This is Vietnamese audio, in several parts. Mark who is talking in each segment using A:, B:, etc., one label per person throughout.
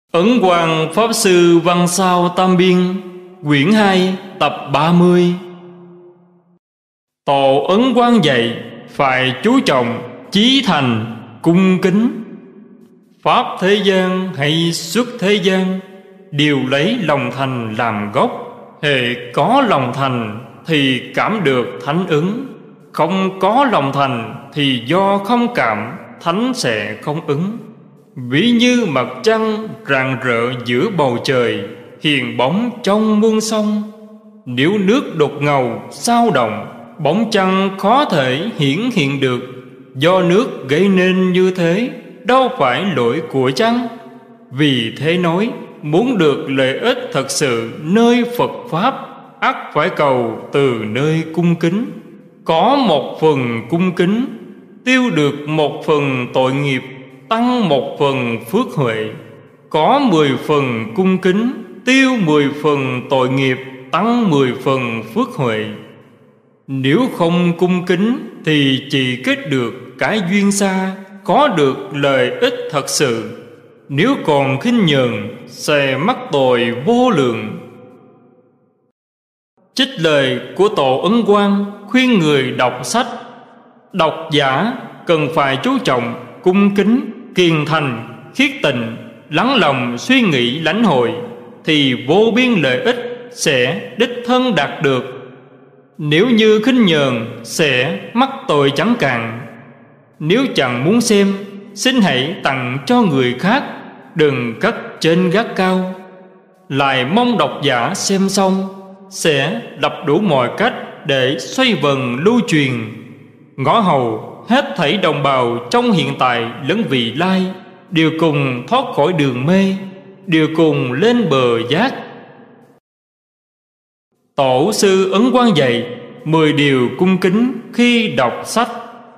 A: Ấn Quang Pháp Sư Văn Sao Tam Biên, quyển 2, tập 30. Tổ Ấn Quang dạy phải chú trọng chí thành, cung kính. Pháp thế gian hay xuất thế gian đều lấy lòng thành làm gốc. Hễ có lòng thành thì cảm được thánh ứng, không có lòng thành thì do không cảm, thánh sẽ không ứng. Ví như mặt trăng rạng rỡ giữa bầu trời, hiền bóng trong muôn sông. Nếu nước đục ngầu sao động, bóng trăng khó thể hiển hiện được. Do nước gây nên như thế, đâu phải lỗi của trăng. Vì thế nói, muốn được lợi ích thật sự nơi Phật Pháp, ắt phải cầu từ nơi cung kính. Có một phần cung kính, tiêu được một phần tội nghiệp, tăng một phần phước huệ. Có 10 phần cung kính, tiêu 10 phần tội nghiệp, tăng 10 phần phước huệ. Nếu không cung kính thì chỉ kết được cái duyên xa, có được lợi ích thật sự. Nếu còn khinh nhờn sẽ mắc tội vô lượng. Trích lời của Tổ Ấn Quang khuyên người đọc sách. Độc giả cần phải chú trọng cung kính, kiền thành, khiết tịnh, lắng lòng suy nghĩ lãnh hội, thì vô biên lợi ích sẽ đích thân đạt được. Nếu như khinh nhờn sẽ mắc tội chẳng cạn. Nếu chẳng muốn xem, xin hãy tặng cho người khác, đừng cất trên gác cao. Lại mong độc giả xem xong sẽ lập đủ mọi cách để xoay vần lưu truyền. Ngõ hầu hết thảy đồng bào trong hiện tại lẫn vị lai đều cùng thoát khỏi đường mê, đều cùng lên bờ giác. Tổ sư Ấn Quang dạy 10 điều cung kính khi đọc sách.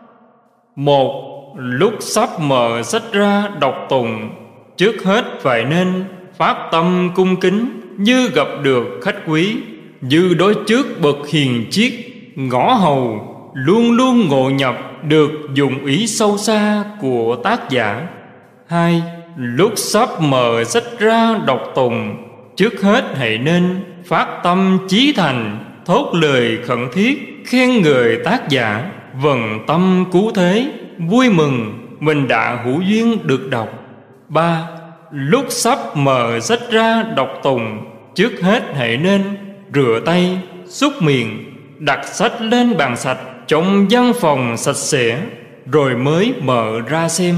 A: 1. Lúc sắp mở sách ra đọc tụng, trước hết phải nên phát tâm cung kính như gặp được khách quý, như đối trước bậc hiền triết. Ngõ hầu luôn luôn ngộ nhập được dụng ý sâu xa của tác giả. 2. Lúc sắp mở sách ra đọc tụng, trước hết hãy nên phát tâm chí thành, thốt lời khẩn thiết khen ngợi tác giả, vần tâm cứu thế, vui mừng mình đã hữu duyên được đọc. 3. Lúc sắp mở sách ra đọc tụng, trước hết hãy nên rửa tay, súc miệng, đặt sách lên bàn sạch trong văn phòng sạch sẽ, rồi mới mở ra xem.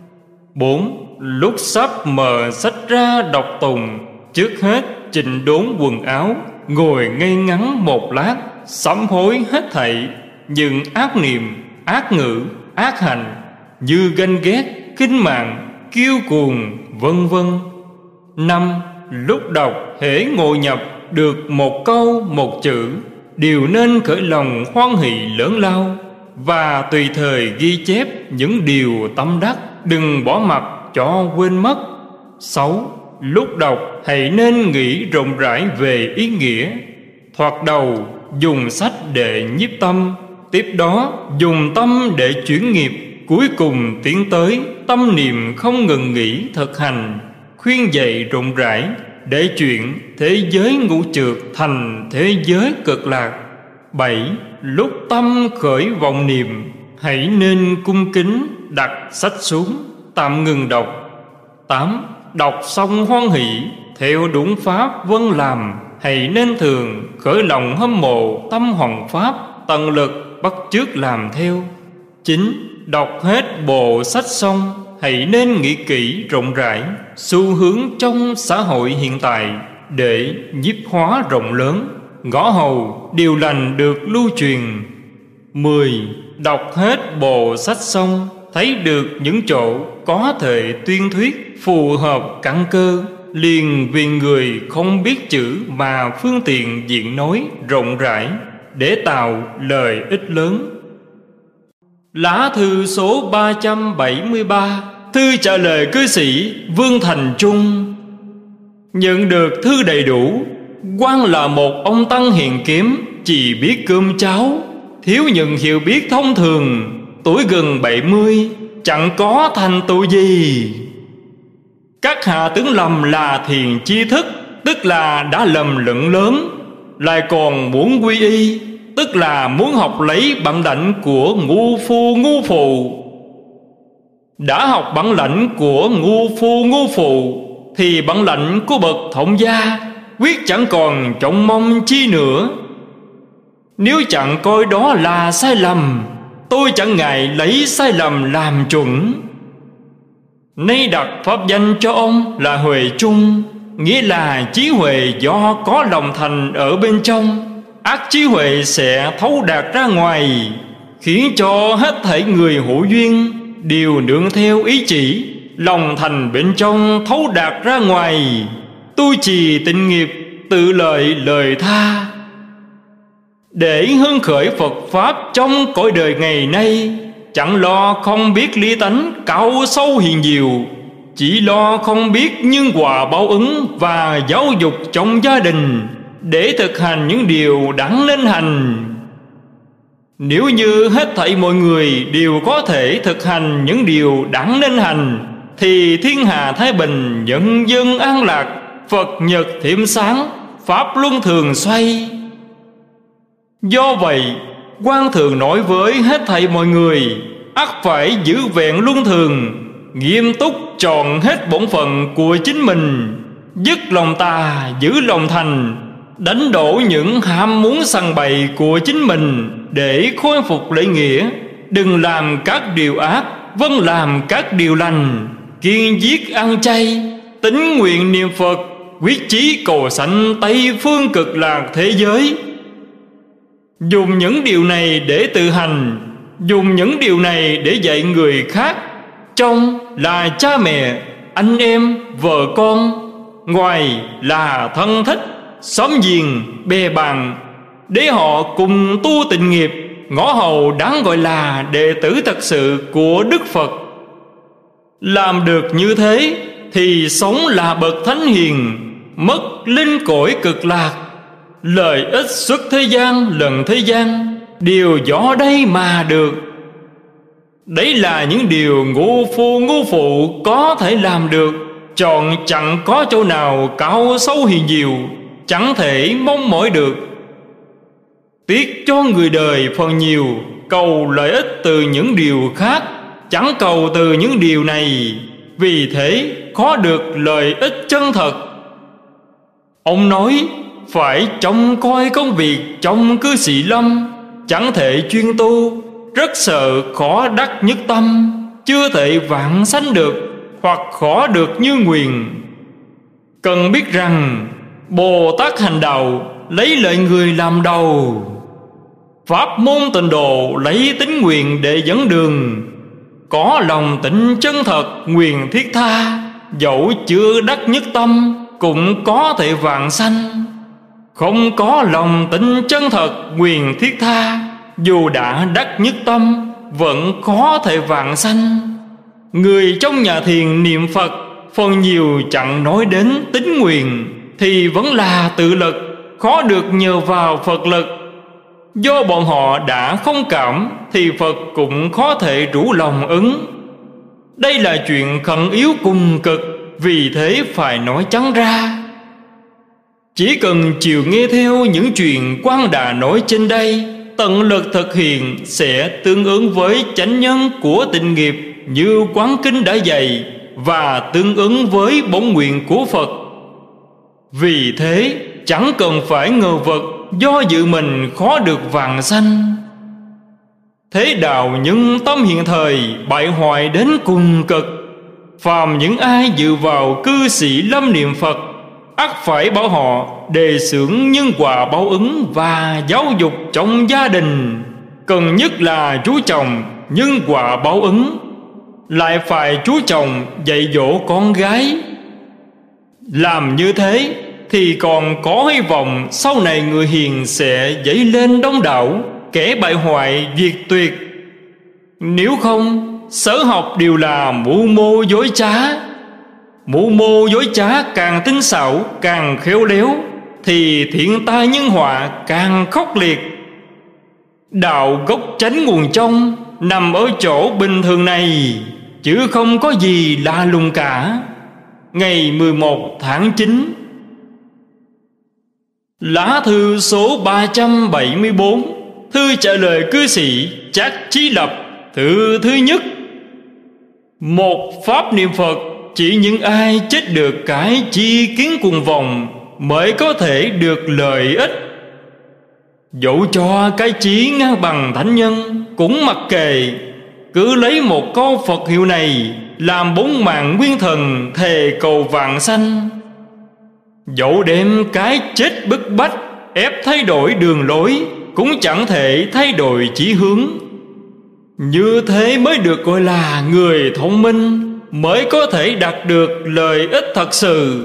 A: 4. Lúc sắp mở sách ra đọc tụng, trước hết chỉnh đốn quần áo, ngồi ngay ngắn một lát, sám hối hết thảy những ác niệm, ác ngữ, ác hành, như ganh ghét, khinh mạng, kiêu cuồng, vân vân. 5. Lúc đọc hễ ngộ nhập được một câu một chữ, đều nên khởi lòng hoan hỷ lớn lao, và tùy thời ghi chép những điều tâm đắc, đừng bỏ mặc cho quên mất. 6. Lúc đọc hãy nên nghĩ rộng rãi về ý nghĩa. Thoạt đầu dùng sách để nhiếp tâm, tiếp đó dùng tâm để chuyển nghiệp, cuối cùng tiến tới tâm niệm không ngừng nghỉ thực hành. Khuyên dạy rộng rãi để chuyển thế giới ngũ trược thành thế giới cực lạc. 7. Lúc tâm khởi vọng niệm, hãy nên cung kính đặt sách xuống, tạm ngừng đọc. 8. Đọc xong hoan hỷ, theo đúng pháp vân làm, hãy nên thường khởi lòng hâm mộ tâm hoằng pháp, tận lực bắt chước làm theo. 9. Đọc hết bộ sách xong, hãy nên nghĩ kỹ rộng rãi xu hướng trong xã hội hiện tại, để nhiếp hóa rộng lớn, ngõ hầu điều lành được lưu truyền. 10. Đọc hết bộ sách xong, thấy được những chỗ có thể tuyên thuyết phù hợp căn cơ, liền vì người không biết chữ mà phương tiện diện nói rộng rãi để tạo lợi ích lớn. Lá thư số 373, thư trả lời cư sĩ Vương Thành Trung. Nhận được thư đầy đủ. Quan là một ông tăng hiền kiếm, chỉ biết cơm cháo, thiếu những hiểu biết thông thường, tuổi gần 70, chẳng có thành tựu gì. Các hạ tưởng lầm là thiền chi thức, tức là đã lầm lẫn lớn, lại còn muốn quy y, tức là muốn học lấy bản lãnh của ngu phu ngu phụ. Đã học bản lãnh của ngu phu ngu phụ thì bản lãnh của bậc thông gia quyết chẳng còn trông mong chi nữa. Nếu chẳng coi đó là sai lầm, tôi chẳng ngại lấy sai lầm làm chuẩn. Nay đặt pháp danh cho ông là Huệ Trung, nghĩa là trí huệ do có lòng thành ở bên trong. Ác trí huệ sẽ thấu đạt ra ngoài, khiến cho hết thảy người hữu duyên đều nương theo ý chỉ. Lòng thành bên trong thấu đạt ra ngoài, tu trì tịnh nghiệp, tự lợi lời tha. Để hưng khởi Phật Pháp trong cõi đời ngày nay, chẳng lo không biết lý tánh cao sâu hiền diệu, chỉ lo không biết nhân quả báo ứng và giáo dục trong gia đình để thực hành những điều đáng nên hành. Nếu như hết thảy mọi người đều có thể thực hành những điều đáng nên hành, thì thiên hạ thái bình, nhân dân an lạc, Phật nhật thiểm sáng, Pháp luân thường xoay. Do vậy, Quan thường nói với hết thảy mọi người, ắt phải giữ vẹn luân thường, nghiêm túc tròn hết bổn phận của chính mình, dứt lòng tà, giữ lòng thành, đánh đổ những ham muốn sằng bậy của chính mình để khôi phục lễ nghĩa. Đừng làm các điều ác, vâng làm các điều lành, kiêng giết ăn chay, tín nguyện niệm Phật, quyết chí cầu sanh Tây phương cực lạc thế giới. Dùng những điều này để tự hành, dùng những điều này để dạy người khác, trong là cha mẹ, anh em, vợ con, ngoài là thân thích, xóm giềng, bè bạn, để họ cùng tu tịnh nghiệp. Ngõ hầu đáng gọi là đệ tử thật sự của Đức Phật. Làm được như thế thì sống là bậc thánh hiền, mất linh cõi cực lạc. Lợi ích xuất thế gian lần thế gian đều do đây mà được. Đấy là những điều ngu phu ngu phụ có thể làm được, chọn chẳng có chỗ nào cao sâu hiền diệu, chẳng thể mong mỏi được. Tiếc cho người đời phần nhiều cầu lợi ích từ những điều khác, chẳng cầu từ những điều này, vì thế khó được lợi ích chân thật. Ông nói phải trông coi công việc trong cư sĩ lâm, chẳng thể chuyên tu, rất sợ khó đắc nhất tâm, chưa thể vãng sanh được, hoặc khó được như nguyện. Cần biết rằng Bồ Tát hành đạo lấy lợi người làm đầu, pháp môn tịnh độ lấy tín nguyện để dẫn đường. Có lòng tịnh chân thật nguyện thiết tha, dẫu chưa đắc nhất tâm cũng có thể vãng sanh. Không có lòng tịnh chân thật nguyện thiết tha, dù đã đắc nhất tâm vẫn có thể vãng sanh. Người trong nhà thiền niệm Phật phần nhiều chẳng nói đến tín nguyện, thì vẫn là tự lực, khó được nhờ vào Phật lực. Do bọn họ đã không cảm thì Phật cũng khó thể rủ lòng ứng. Đây là chuyện khẩn yếu cùng cực, vì thế phải nói trắng ra. Chỉ cần chịu nghe theo những chuyện Quan đã nói trên đây, tận lực thực hiện, sẽ tương ứng với chánh nhân của tịnh nghiệp như Quán Kinh đã dạy, và tương ứng với bổn nguyện của Phật. Vì thế chẳng cần phải ngờ vực do dự mình khó được vãng sanh. Thế đạo nhân tâm hiện thời bại hoại đến cùng cực. Phàm những ai dự vào cư sĩ lâm niệm Phật, ắt phải bảo họ đề xướng nhân quả báo ứng và giáo dục trong gia đình. Cần nhất là chú trọng nhân quả báo ứng, lại phải chú trọng dạy dỗ con gái. Làm như thế thì còn có hy vọng sau này người hiền sẽ dấy lên đông đảo, kẻ bại hoại diệt tuyệt. Nếu không, sở học đều là mưu mô dối trá. Mưu mô dối trá càng tinh xảo, càng khéo léo, thì thiện tai nhân họa càng khốc liệt. Đạo gốc chánh nguồn trong nằm ở chỗ bình thường này, chứ không có gì lạ lùng cả. ngày 11 tháng 9. Lá thư số 374, thư trả lời cư sĩ Trác Chí Lập, thư thứ nhất. Một pháp niệm Phật chỉ những ai chết được cái chi kiến cuồng vọng mới có thể được lợi ích. Dẫu cho cái chí ngang bằng thánh nhân cũng mặc kệ, cứ lấy một câu Phật hiệu này làm 4 mạng nguyên thần thề cầu vạn sanh. Dẫu đem cái chết bức bách ép thay đổi đường lối, cũng chẳng thể thay đổi chí hướng. Như thế mới được gọi là người thông minh, mới có thể đạt được lợi ích thật sự.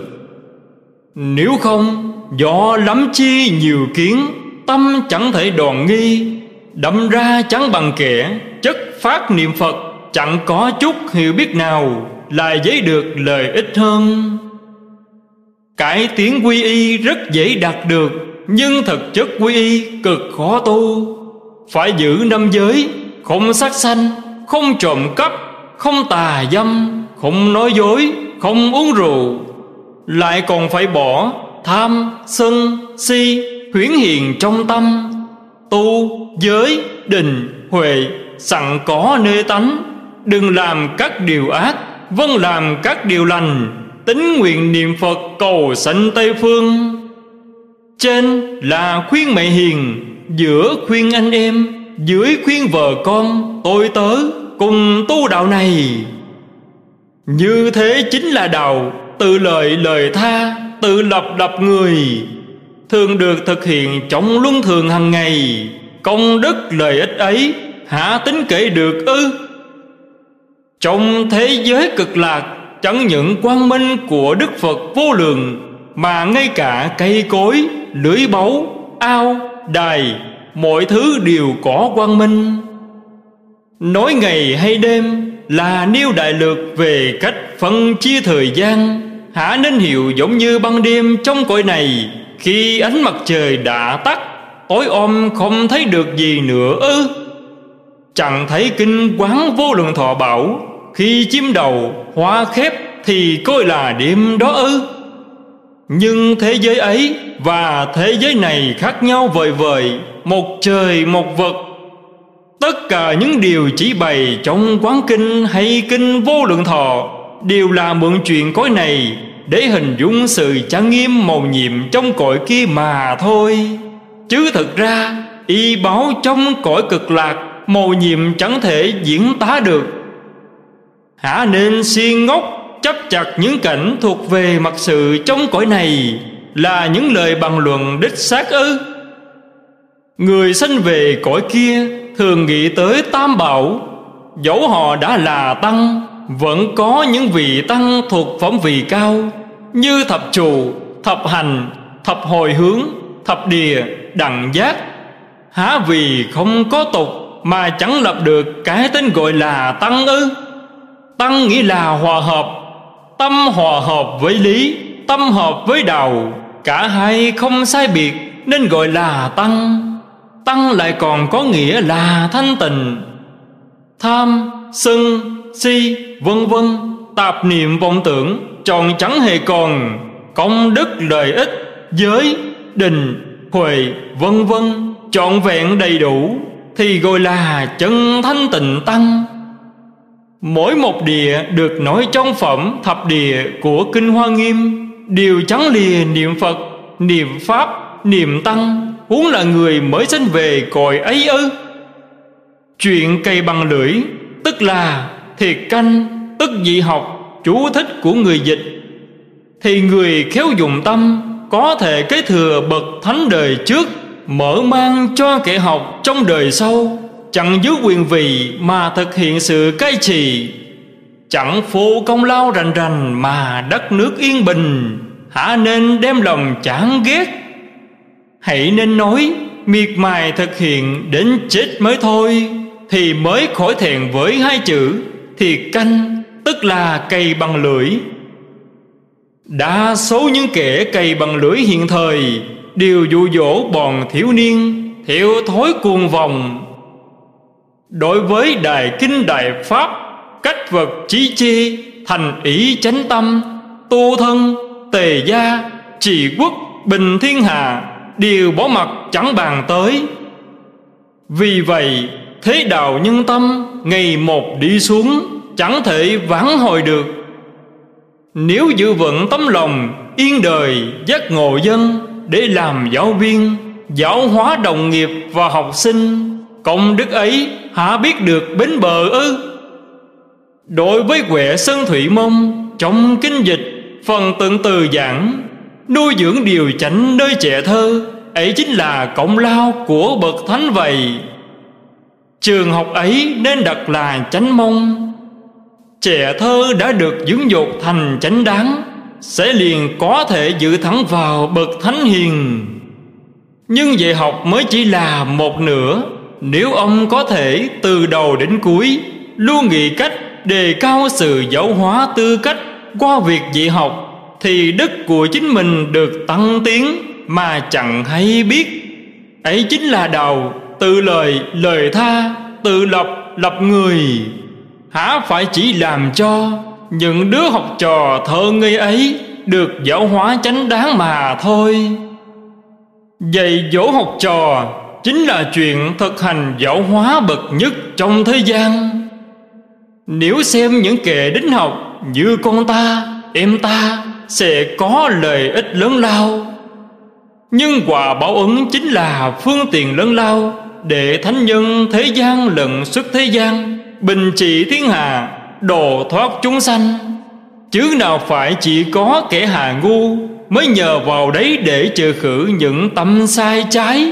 A: Nếu không, do lắm chi nhiều kiến, tâm chẳng thể đoạn nghi, đâm ra chẳng bằng kẻ chất phát niệm Phật, chẳng có chút hiểu biết nào là dễ được lợi ích hơn. Cái tiếng quy y rất dễ đạt được, nhưng thực chất quy y cực khó tu. Phải giữ 5 giới: không sát sanh, không trộm cắp, không tà dâm, không nói dối, không uống rượu. Lại còn phải bỏ tham, sân, si, huyễn hiện trong tâm. Tu giới, định, huệ sẵn có nơi tánh. Đừng làm các điều ác, vâng làm các điều lành. Tín nguyện niệm Phật cầu sanh Tây phương. Trên là khuyên mẹ hiền, giữa khuyên anh em, dưới khuyên vợ con, tôi tớ cùng tu đạo này. Như thế chính là đạo tự lợi lời tha, tự lập đập người, thường được thực hiện trong luân thường hàng ngày. Công đức lợi ích ấy hả tính kể được ư? Trong thế giới cực lạc, chẳng những quang minh của Đức Phật vô lượng, mà ngay cả cây cối, lưới báu, ao, đài, mọi thứ đều có quang minh. Nói ngày hay đêm là nêu đại lược về cách phân chia thời gian, hả nên hiểu giống như ban đêm trong cõi này, khi ánh mặt trời đã tắt, tối om không thấy được gì nữa ư? Chẳng thấy kinh Quán Vô Lượng Thọ bảo, khi chim đầu hoa khép thì coi là đêm đó ư? Nhưng thế giới ấy và thế giới này khác nhau vời vời, một trời một vực. Tất cả những điều chỉ bày trong Quán Kinh hay Kinh Vô Lượng Thọ đều là mượn chuyện cõi này để hình dung sự trang nghiêm mầu nhiệm trong cõi kia mà thôi. Chứ thực ra y báo trong cõi cực lạc mầu nhiệm chẳng thể diễn tả được. Hả nên si ngốc chấp chặt những cảnh thuộc về mặt sự trong cõi này là những lời bàn luận đích xác ư? Người sanh về cõi kia thường nghĩ tới tam bảo. Dẫu họ đã là tăng, vẫn có những vị tăng thuộc phẩm vị cao, như thập trụ, thập hành, thập hồi hướng, thập địa, đẳng giác. Há vì không có tục mà chẳng lập được cái tên gọi là tăng ư? Tăng nghĩa là hòa hợp, tâm hòa hợp với lý, tâm hợp với đạo, cả hai không sai biệt nên gọi là tăng. Tăng lại còn có nghĩa là thanh tịnh. Tham, sân, si, vân vân, tạp niệm vọng tưởng tròn chẳng hề còn. Công đức lợi ích, giới, định, huệ, vân vân trọn vẹn đầy đủ thì gọi là chân thanh tịnh tăng. Mỗi một địa được nói trong phẩm thập địa của Kinh Hoa Nghiêm đều chẳng lìa niệm Phật, niệm Pháp, niệm Tăng, huống là người mới sanh về cõi ấy ư? Chuyện cây bằng lưỡi tức là thiệt canh, tức dị học, chú thích của người dịch, thì người khéo dùng tâm có thể kế thừa bậc thánh đời trước, mở mang cho kẻ học trong đời sau, chẳng giữ quyền vị mà thực hiện sự cai trị, chẳng phô công lao rành rành mà đất nước yên bình. Hả nên đem lòng chán ghét, hãy nên nói miệt mài thực hiện đến chết mới thôi, thì mới khỏi thẹn với hai chữ thiệt canh, tức là cày bằng lưỡi. Đa số những kẻ cày bằng lưỡi hiện thời đều dụ dỗ bọn thiếu niên theo thói cuồng vòng. Đối với đại kinh đại pháp, cách vật trí chê, thành ý chánh tâm, Tô Thân, Tề Gia, Trị Quốc, bình thiên hạ đều bỏ mặt chẳng bàn tới. Vì vậy thế đạo nhân tâm ngày một đi xuống, chẳng thể vãn hồi được. Nếu giữ vững tấm lòng yên đời giác ngộ dân để làm giáo viên, giáo hóa đồng nghiệp và học sinh, công đức ấy há biết được bến bờ ư? Đối với Huệ Sơn Thủy Mông, trong kinh dịch phần tận từ giảng nuôi dưỡng điều chánh nơi trẻ thơ, ấy chính là công lao của bậc thánh vậy. Trường học ấy nên đặt là Chánh Mông. Trẻ thơ đã được dưỡng dục thành chánh đáng, sẽ liền có thể dự thẳng vào bậc thánh hiền. Nhưng dạy học mới chỉ là một nửa. Nếu ông có thể từ đầu đến cuối luôn nghĩ cách đề cao sự giáo hóa tư cách qua việc dạy học, thì đức của chính mình được tăng tiến mà chẳng hay biết. Ấy chính là đạo tự lời lời tha, tự lập lập người. Há phải chỉ làm cho những đứa học trò thơ ngây ấy được giáo hóa chánh đáng mà thôi. Dạy dỗ học trò chính là chuyện thực hành giáo hóa bậc nhất trong thế gian. Nếu xem những kẻ đính học như con ta, em ta sẽ có lợi ích lớn lao. Nhưng quả báo ứng chính là phương tiện lớn lao để thánh nhân thế gian lẫn xuất thế gian, bình trị thiên hạ, độ thoát chúng sanh. Chứ nào phải chỉ có kẻ hà ngu mới nhờ vào đấy để trừ khử những tâm sai trái.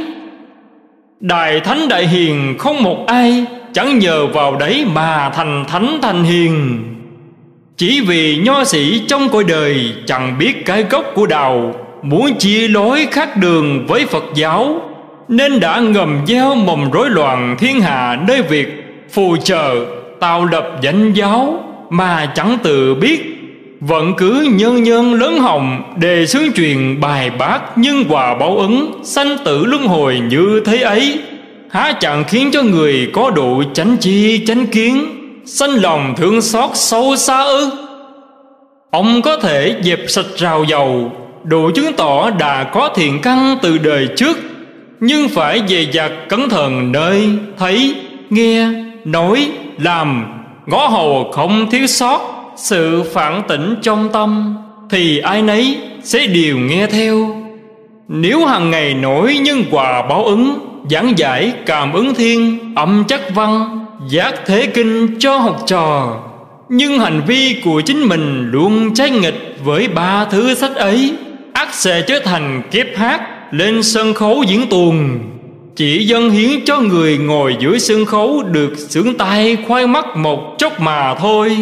A: Đại thánh đại hiền không một ai chẳng nhờ vào đấy mà thành thánh thành hiền. Chỉ vì nho sĩ trong cõi đời chẳng biết cái gốc của đạo, muốn chia lối khác đường với Phật giáo, nên đã ngầm gieo mầm rối loạn thiên hạ nơi việc phù trợ tạo lập danh giáo mà chẳng tự biết. Vẫn cứ nhân nhân lớn hồng đề xướng truyền bài bác nhân quả báo ứng sanh tử luân hồi như thế ấy, há chẳng khiến cho người có độ chánh chi chánh kiến sanh lòng thương xót sâu xa ư? Ông có thể dẹp sạch rào dầu, đủ chứng tỏ đã có thiện căn từ đời trước, nhưng phải dè dặt cẩn thận nơi thấy, nghe, nói, làm, ngó hầu không thiếu sót sự phản tỉnh trong tâm, thì ai nấy sẽ đều nghe theo. Nếu hàng ngày nổi nhân quả báo ứng, giảng giải cảm ứng thiên, âm chắc văn, giác thế kinh cho học trò, nhưng hành vi của chính mình luôn trái nghịch với ba thứ sách ấy, ắt sẽ trở thành kép hát lên sân khấu diễn tuồng, chỉ dâng hiến cho người ngồi dưới sân khấu được sướng tai khoái mắt một chốc mà thôi.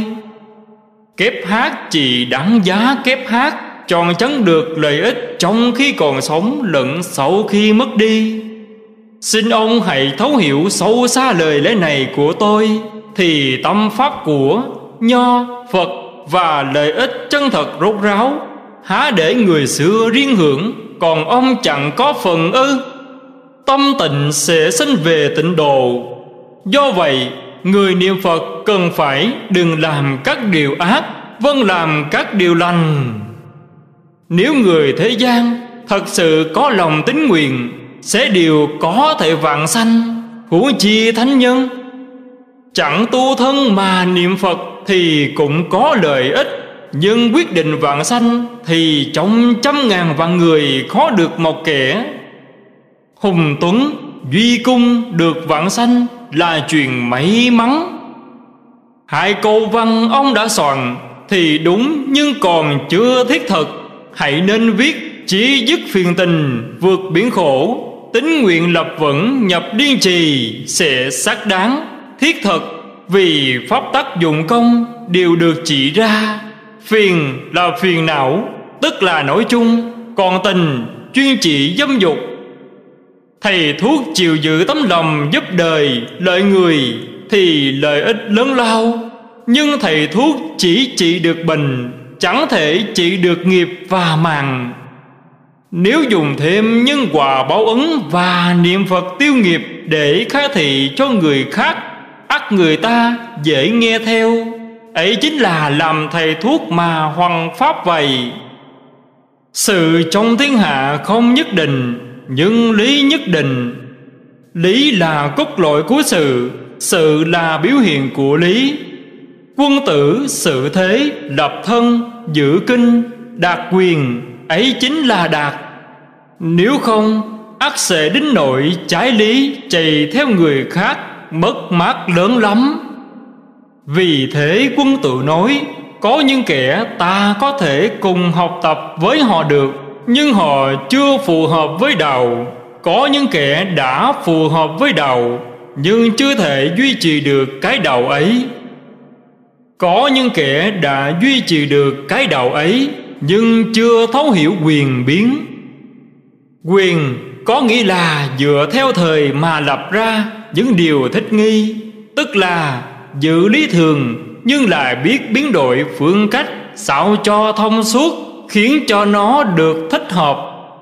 A: Kép hát chỉ đáng giá kép hát, tròn chấn được lợi ích trong khi còn sống lẫn sau khi mất đi. Xin ông hãy thấu hiểu sâu xa lời lẽ này của tôi, thì tâm pháp của Nho, Phật và lợi ích chân thật rốt ráo, há để người xưa riêng hưởng, còn ông chẳng có phần ư? Tâm tịnh sẽ sanh về tịnh độ. Do vậy người niệm Phật cần phải đừng làm các điều ác, vâng làm các điều lành. Nếu người thế gian thật sự có lòng tín nguyện, sẽ đều có thể vãng sanh, huống chi thánh nhân. Chẳng tu thân mà niệm Phật thì cũng có lợi ích, nhưng quyết định vãng sanh thì trong trăm ngàn vạn người khó được một kẻ. Hùng Tuấn, Duy Cung được vãng sanh là chuyện may mắn. Hai câu văn ông đã soạn thì đúng, nhưng còn chưa thiết thực. Hãy nên viết chỉ dứt phiền tình, vượt biển khổ, tín nguyện lập vững nhập điên trì, sẽ xác đáng thiết thực. Vì pháp tắc dụng công đều được chỉ ra. Phiền là phiền não, tức là nổi chung, còn tình chuyên trị dâm dục. Thầy thuốc chịu giữ tấm lòng giúp đời lợi người thì lợi ích lớn lao, nhưng thầy thuốc chỉ trị được bệnh, chẳng thể trị được nghiệp và mạng. Nếu dùng thêm nhân quả báo ứng và niệm Phật tiêu nghiệp để khai thị cho người khác, ắt người ta dễ nghe theo, ấy chính là làm thầy thuốc mà hoằng pháp vậy. Sự trong thiên hạ không nhất định, nhưng lý nhất định. Lý là cốt lõi của sự, sự là biểu hiện của lý. Quân tử sự thế, lập thân, giữ kinh, đạt quyền, ấy chính là đạt. Nếu không, ắt sẽ đến nỗi trái lý, chạy theo người khác, mất mát lớn lắm. Vì thế quân tử nói, có những kẻ ta có thể cùng học tập với họ được, nhưng họ chưa phù hợp với đạo. Có những kẻ đã phù hợp với đạo, nhưng chưa thể duy trì được cái đạo ấy. Có những kẻ đã duy trì được cái đạo ấy, nhưng chưa thấu hiểu quyền biến. Quyền có nghĩa là dựa theo thời mà lập ra những điều thích nghi, tức là giữ lý thường nhưng lại biết biến đổi phương cách sao cho thông suốt, khiến cho nó được thích hợp.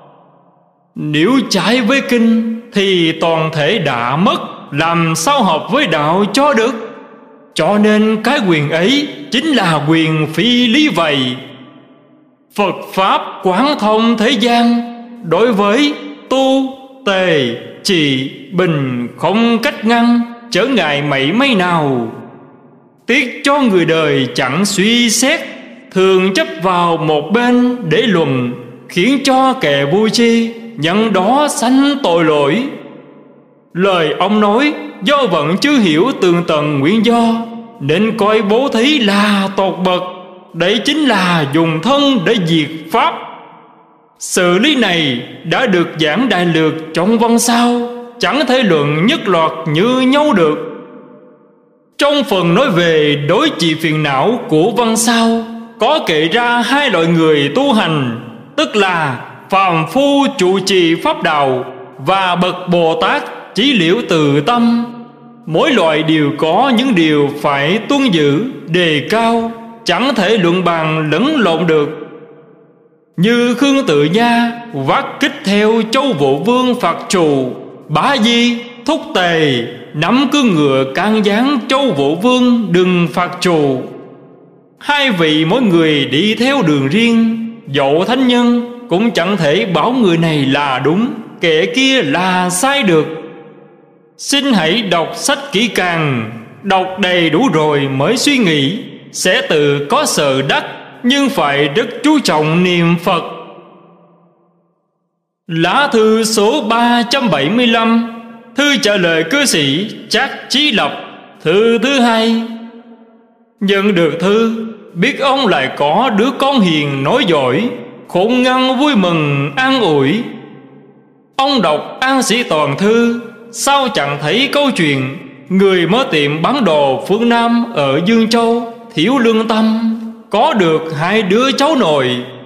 A: Nếu trái với kinh thì toàn thể đã mất, làm sao hợp với đạo cho được. Cho nên cái quyền ấy chính là quyền phi lý vậy. Phật Pháp quán thông thế gian, đối với tu, tề, trì, bình không cách ngăn, trở ngại mảy may nào. Tiếc cho người đời chẳng suy xét, thường chấp vào một bên để luận, khiến cho kẻ vô tri nhận đó sanh tội lỗi. Lời ông nói do vẫn chưa hiểu tường tận nguyên do, nên coi bố thí là tột bậc. Đấy chính là dùng thân để diệt pháp. Sự lý này đã được giảng đại lược trong văn sao, chẳng thể luận nhất loạt như nhau được. Trong phần nói về đối trị phiền não của văn sao, có kể ra hai loại người tu hành, tức là phàm phu trụ trì pháp đạo và bậc Bồ Tát chí liễu từ tâm. Mỗi loại đều có những điều phải tuân giữ, đề cao, chẳng thể luận bàn lẫn lộn được. Như Khương Tự Nha vác kích theo Châu Vũ Vương phạt trù, Bá Di thúc tề nắm cương ngựa can gián Châu Vũ Vương đừng phạt trù. Hai vị mỗi người đi theo đường riêng, dẫu thánh nhân cũng chẳng thể bảo người này là đúng, kẻ kia là sai được. Xin hãy đọc sách kỹ càng, đọc đầy đủ rồi mới suy nghĩ, sẽ tự có sở đắc, nhưng phải rất chú trọng niệm Phật. Lá thư số 375, thư trả lời cư sĩ Trác Chí Lập, thư thứ 2. Nhận được thư, biết ông lại có đứa con hiền nói giỏi, khôn ngoan vui mừng an ủi. Ông đọc An Sĩ toàn thư, sao chẳng thấy câu chuyện người mở tiệm bán đồ phương Nam ở Dương Châu thiếu lương tâm, có được hai đứa cháu nội.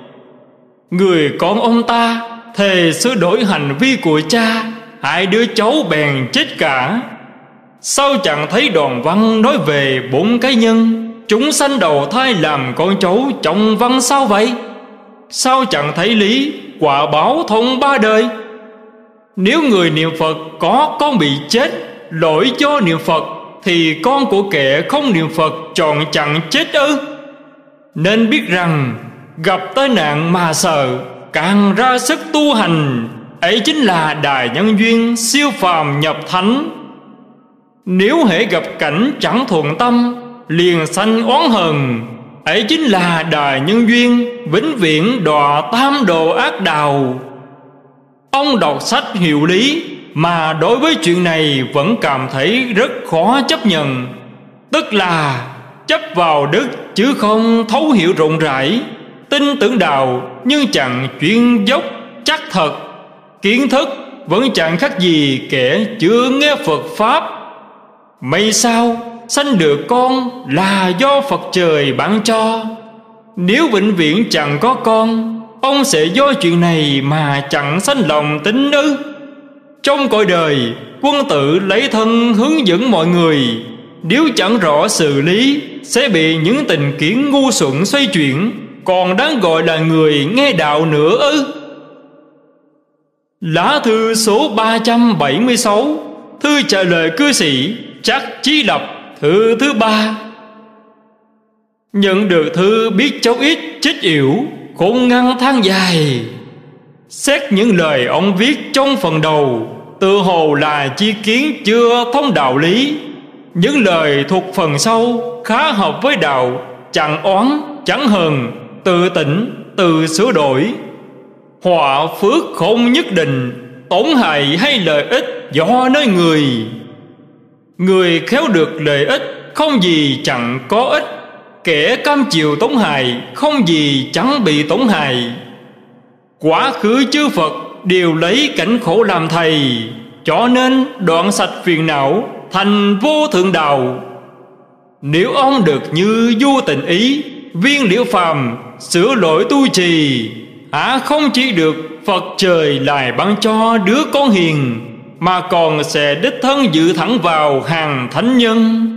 A: Người con ông ta thề sửa đổi hành vi của cha, hai đứa cháu bèn chết cả. Sao chẳng thấy đoạn văn nói về 4 cái nhân chúng sanh đầu thai làm con cháu trong văn sao vậy? Sao chẳng thấy lý quả báo thông 3 đời? Nếu người niệm Phật có con bị chết lỗi do niệm Phật, thì con của kẻ không niệm Phật trọn chẳng chết ư? Nên biết rằng gặp tai nạn mà sợ, càng ra sức tu hành, ấy chính là đại nhân duyên siêu phàm nhập thánh. Nếu hễ gặp cảnh chẳng thuận tâm, liền sanh oán hờn, ấy chính là đại nhân duyên vĩnh viễn đọa tam đồ ác đạo. Ông đọc sách hiểu lý mà đối với chuyện này vẫn cảm thấy rất khó chấp nhận, tức là chấp vào đức chứ không thấu hiểu rộng rãi, tin tưởng đạo nhưng chẳng chuyên dốc chắc thật, kiến thức vẫn chẳng khác gì kẻ chưa nghe Phật Pháp. May sao sanh được con là do Phật trời ban cho. Nếu vĩnh viễn chẳng có con, ông sẽ do chuyện này mà chẳng sanh lòng tin ư? Trong cõi đời, quân tử lấy thân hướng dẫn mọi người, nếu chẳng rõ sự lý sẽ bị những tình kiến ngu xuẩn xoay chuyển, còn đáng gọi là người nghe đạo nữa ư? Lá thư số 376, thư trả lời cư sĩ Trác Chí Lập, thư thứ 3. Nhận được thư biết cháu ít chết yểu, khôn ngăn than dài. Xét những lời ông viết trong phần đầu, tự hồ là chi kiến chưa thông đạo lý. Những lời thuộc phần sau khá hợp với đạo, chẳng oán chẳng hờn, tự tỉnh tự sửa đổi. Họa phước không nhất định, tổn hại hay lợi ích do nơi người. Người khéo được lợi ích, không gì chẳng có ích. Kẻ cam chịu tổn hại, không gì chẳng bị tổn hại. Quá khứ chư Phật đều lấy cảnh khổ làm thầy, cho nên đoạn sạch phiền não, thành vô thượng đạo. Nếu ông được như vua tình ý, viên liễu phàm sửa lỗi tu trì, hả không chỉ được Phật trời lại ban cho đứa con hiền, mà còn sẽ đích thân dự thẳng vào hàng thánh nhân.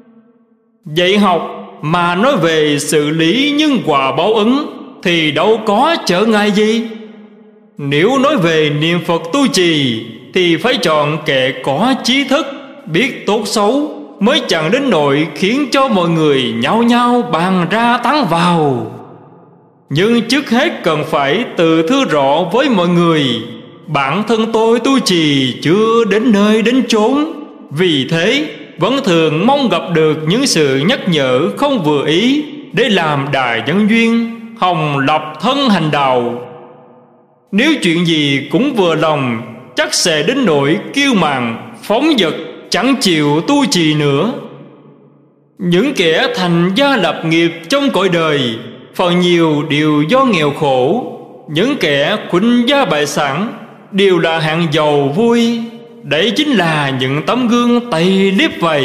A: Dạy học mà nói về xử lý nhân quả báo ứng thì đâu có trở ngại gì. Nếu nói về niệm Phật tu trì thì phải chọn kẻ có trí thức, biết tốt xấu, mới chẳng đến nỗi khiến cho mọi người nhao nhao bàn ra tán vào. Nhưng trước hết cần phải tự thư rõ với mọi người, bản thân tôi tu trì chưa đến nơi đến chốn, vì thế vẫn thường mong gặp được những sự nhắc nhở không vừa ý, để làm đà nhân duyên, hồng lập thân hành đạo. Nếu chuyện gì cũng vừa lòng, chắc sẽ đến nỗi kiêu mạn phóng dật, chẳng chịu tu trì nữa. Những kẻ thành gia lập nghiệp trong cõi đời, phần nhiều đều do nghèo khổ. Những kẻ khuynh gia bại sản đều là hạng giàu vui. Đấy chính là những tấm gương Tây liếp vậy.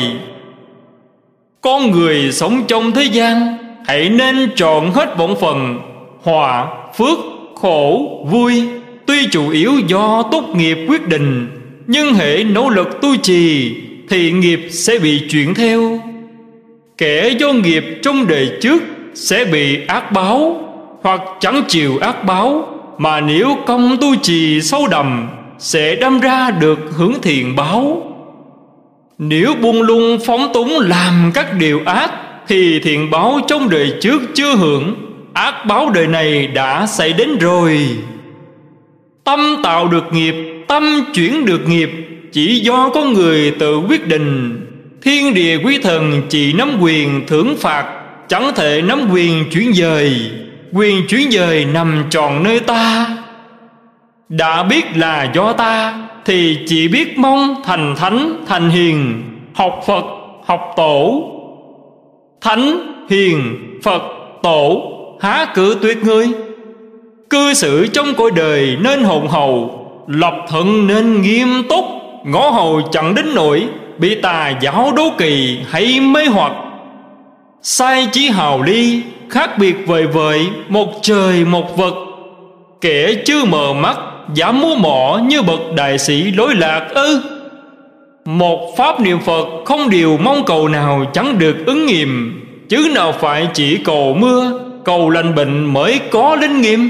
A: Con người sống trong thế gian, hãy nên trọn hết bổn phận, họa, phước, khổ, vui. Tuy chủ yếu do tốt nghiệp quyết định, nhưng hễ nỗ lực tu trì thì nghiệp sẽ bị chuyển theo. Kẻ do nghiệp trong đời trước sẽ bị ác báo, hoặc chẳng chịu ác báo, mà nếu công tu trì sâu đậm sẽ đâm ra được hưởng thiện báo. Nếu buông lung phóng túng làm các điều ác thì thiện báo trong đời trước chưa hưởng, ác báo đời này đã xảy đến rồi. Tâm tạo được nghiệp, tâm chuyển được nghiệp, chỉ do con người tự quyết định. Thiên địa quý thần chỉ nắm quyền thưởng phạt, chẳng thể nắm quyền chuyển dời. Quyền chuyển dời nằm trọn nơi ta. Đã biết là do ta thì chỉ biết mong thành thánh thành hiền, học Phật học tổ. Thánh hiền Phật tổ há cử tuyệt ngươi. Cư xử trong cõi đời nên hồn hậu, lập thận nên nghiêm túc. Ngõ hầu chẳng đến nỗi bị tà giáo đố kỵ hay mê hoặc. Sai chí hào ly, khác biệt vời vợi, một trời một vực. Kẻ chưa mờ mắt dám múa mỏ như bậc đại sĩ lối lạc ư? Một pháp niệm Phật không điều mong cầu nào chẳng được ứng nghiệm, chứ nào phải chỉ cầu mưa, cầu lành bệnh mới có linh nghiệm.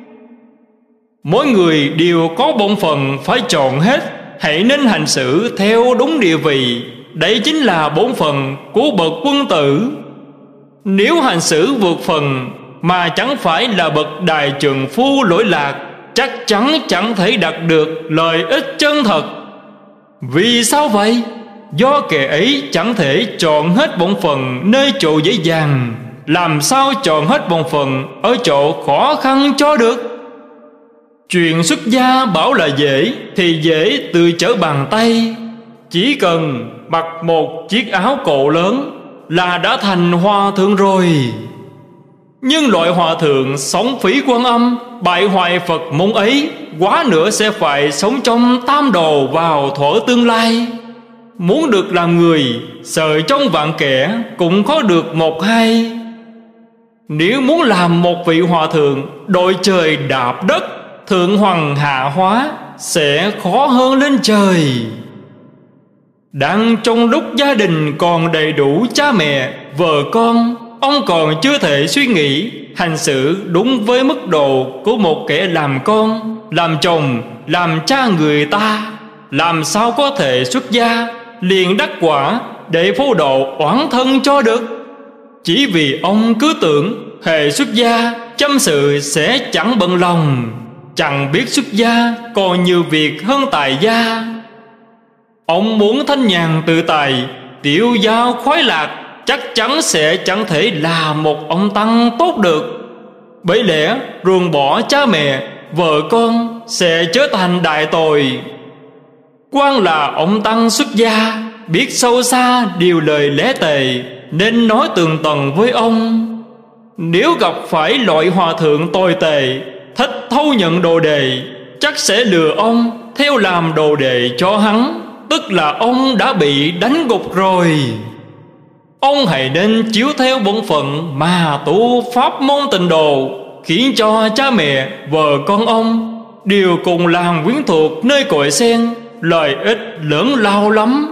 A: Mỗi người đều có bổn phận phải chọn hết, hãy nên hành xử theo đúng địa vị. Đấy chính là bổn phận của bậc quân tử. Nếu hành xử vượt phần mà chẳng phải là bậc đại trượng phu lỗi lạc, chắc chắn chẳng thể đạt được lợi ích chân thật. Vì sao vậy? Do kẻ ấy chẳng thể chọn hết bổn phận nơi chỗ dễ dàng, làm sao chọn hết bổn phận ở chỗ khó khăn cho được. Chuyện xuất gia bảo là dễ thì dễ từ trở bàn tay. Chỉ cần mặc một chiếc áo cổ lớn là đã thành hòa thượng rồi. Nhưng loại hòa thượng sống phí Quan Âm, bại hoại Phật môn ấy, quá nữa sẽ phải sống trong tam đồ vào thuở tương lai. Muốn được làm người, sợ trong vạn kẻ cũng khó được một hai. Nếu muốn làm một vị hòa thượng đội trời đạp đất, thượng hoàng hạ hóa, sẽ khó hơn lên trời. Đang trong lúc gia đình còn đầy đủ cha mẹ, vợ con, ông còn chưa thể suy nghĩ, hành xử đúng với mức độ của một kẻ làm con, làm chồng, làm cha người ta. Làm sao có thể xuất gia liền đắc quả để phô độ oán thân cho được? Chỉ vì ông cứ tưởng hề xuất gia chăm sự sẽ chẳng bận lòng, chẳng biết xuất gia còn nhiều việc hơn tại gia. Ông muốn thanh nhàn tự tại, tiêu dao khoái lạc, chắc chắn sẽ chẳng thể là một ông tăng tốt được. Bởi lẽ ruồng bỏ cha mẹ, vợ con sẽ trở thành đại tội. Quan là ông tăng xuất gia, biết sâu xa điều lời lẽ tề, nên nói tường tầng với ông. Nếu gặp phải loại hòa thượng tồi tệ, thích thâu nhận đồ đề, chắc sẽ lừa ông theo làm đồ đề cho hắn, tức là ông đã bị đánh gục rồi. Ông hãy nên chiếu theo bổn phận mà tu pháp môn tịnh độ, khiến cho cha mẹ, vợ con ông đều cùng làm quyến thuộc nơi cội sen, lợi ích lớn lao lắm.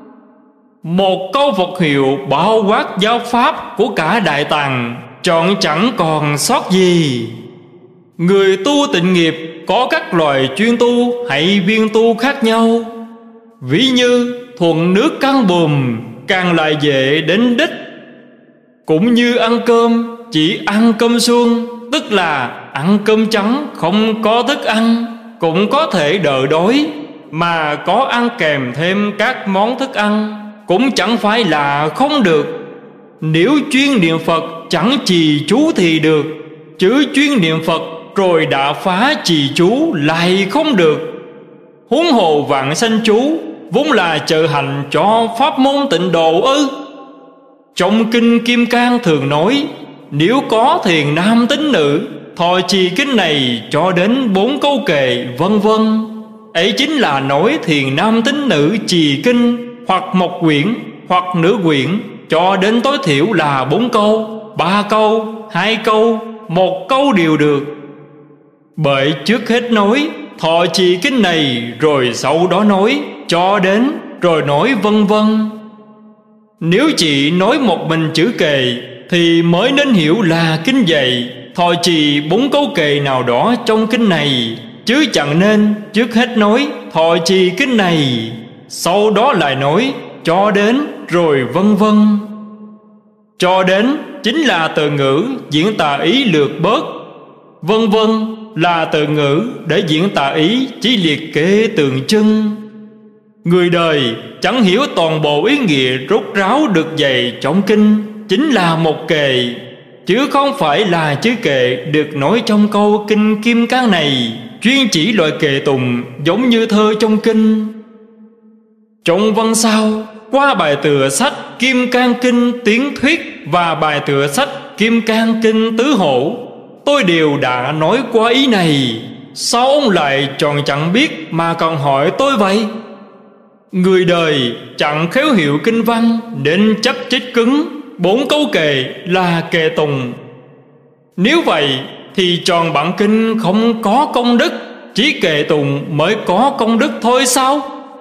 A: Một câu Phật hiệu bao quát giáo pháp của cả Đại Tạng, chọn chẳng còn sót gì. Người tu tịnh nghiệp có các loại chuyên tu hay viên tu khác nhau. Ví như thuận nước căng buồm, càng lại dễ đến đích. Cũng như ăn cơm chỉ ăn cơm suông, tức là ăn cơm trắng không có thức ăn, cũng có thể đỡ đói, mà có ăn kèm thêm các món thức ăn cũng chẳng phải là không được. Nếu chuyên niệm Phật chẳng trì chú thì được, chứ chuyên niệm Phật rồi đã phá trì chú lại không được. Huống hồ vạn sanh chú vốn là trợ hành cho pháp môn tịnh độ ư? Trong kinh Kim Cang thường nói, nếu có thiền nam tín nữ thọ trì kinh này cho đến 4 câu kệ vân vân, ấy chính là nói thiền nam tín nữ trì kinh hoặc một quyển hoặc nửa quyển cho đến tối thiểu là 4 câu, 3 câu, 2 câu, 1 câu đều được. Bởi trước hết nói thọ trì kinh này, rồi sau đó nói cho đến, rồi nói vân vân. Nếu chỉ nói một mình chữ kệ thì mới nên hiểu là kinh dạy thọ trì 4 câu kệ nào đó trong kinh này, chứ chẳng nên trước hết nói thọ trì kinh này, sau đó lại nói cho đến rồi vân vân. Cho đến chính là từ ngữ diễn tả ý lược bớt, vân vân là từ ngữ để diễn tả ý chỉ liệt kê tượng trưng. Người đời chẳng hiểu toàn bộ ý nghĩa rốt ráo được dạy trong kinh chính là một kệ, chứ không phải là chữ kệ được nói trong câu kinh Kim Cang này chuyên chỉ loại kệ tùng giống như thơ trong kinh. Trong văn sau, qua bài tựa sách Kim Cang Kinh Tiến Thuyết và bài tựa sách Kim Cang Kinh Tứ Hổ, tôi đều đã nói qua ý này. Sao ông lại tròn chẳng biết mà còn hỏi tôi vậy? Người đời chẳng khéo hiểu kinh văn nên chấp chích cứng 4 câu kệ là kệ tùng. Nếu vậy thì tròn bản kinh không có công đức, chỉ kệ tùng mới có công đức thôi sao?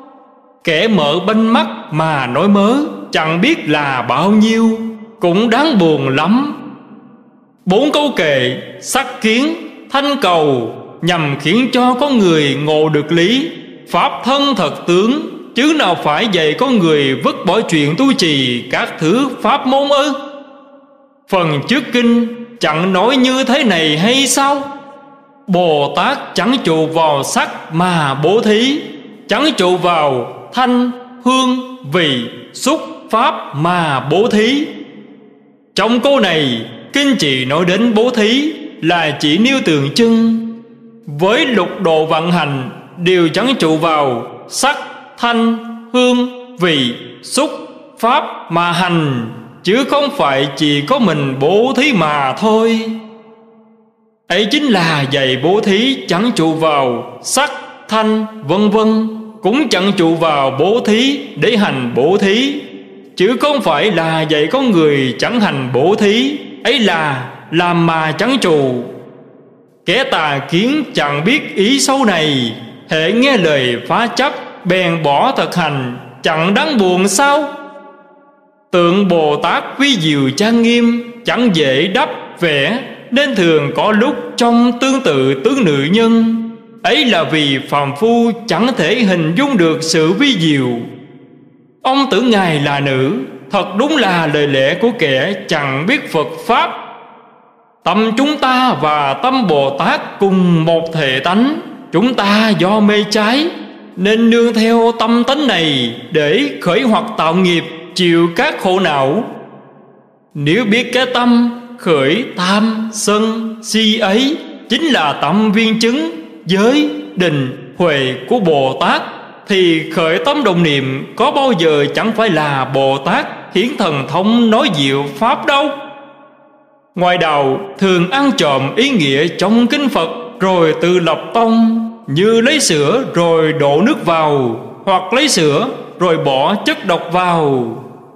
A: Kẻ mở banh mắt mà nói mớ chẳng biết là bao nhiêu, cũng đáng buồn lắm. 4 câu kệ sắc kiến, thanh cầu nhằm khiến cho con người ngộ được lý, pháp thân thật tướng, chứ nào phải dạy con người vứt bỏ chuyện tu trì các thứ pháp môn ư? Phần trước kinh chẳng nói như thế này hay sao? Bồ Tát chẳng trụ vào sắc mà bố thí, chẳng trụ vào thanh, hương, vị, xúc, pháp mà bố thí. Trong câu này kinh chỉ nói đến bố thí là chỉ nêu tượng trưng. Với lục độ vận hành đều chẳng trụ vào sắc, thanh, hương, vị, xúc, pháp mà hành, chứ không phải chỉ có mình bố thí mà thôi. Ấy chính là dạy bố thí chẳng trụ vào sắc, thanh, vân vân, cũng chẳng trụ vào bố thí để hành bố thí, chứ không phải là dạy con người chẳng hành bố thí, ấy là làm mà chẳng trụ. Kẻ tà kiến chẳng biết ý sâu này, hễ nghe lời phá chấp bèn bỏ thực hành, chẳng đáng buồn sao? Tượng Bồ Tát vi diệu trang nghiêm, chẳng dễ đắp vẽ, nên thường có lúc trong tương tự tướng nữ nhân. Ấy là vì phàm phu chẳng thể hình dung được sự vi diệu. Ông tưởng Ngài là nữ, thật đúng là lời lẽ của kẻ chẳng biết Phật Pháp. Tâm chúng ta và tâm Bồ Tát cùng một thể tánh. Chúng ta do mê trái nên nương theo tâm tánh này để khởi hoặc tạo nghiệp, chịu các khổ não. Nếu biết cái tâm khởi tham sân si ấy chính là tâm viên chứng giới định huệ của Bồ Tát, thì khởi tâm đồng niệm có bao giờ chẳng phải là Bồ Tát hiển thần thông nói diệu Pháp đâu. Ngoài đạo thường ăn trộm ý nghĩa trong kinh Phật rồi tự lập tông, như lấy sữa rồi đổ nước vào, hoặc lấy sữa rồi bỏ chất độc vào.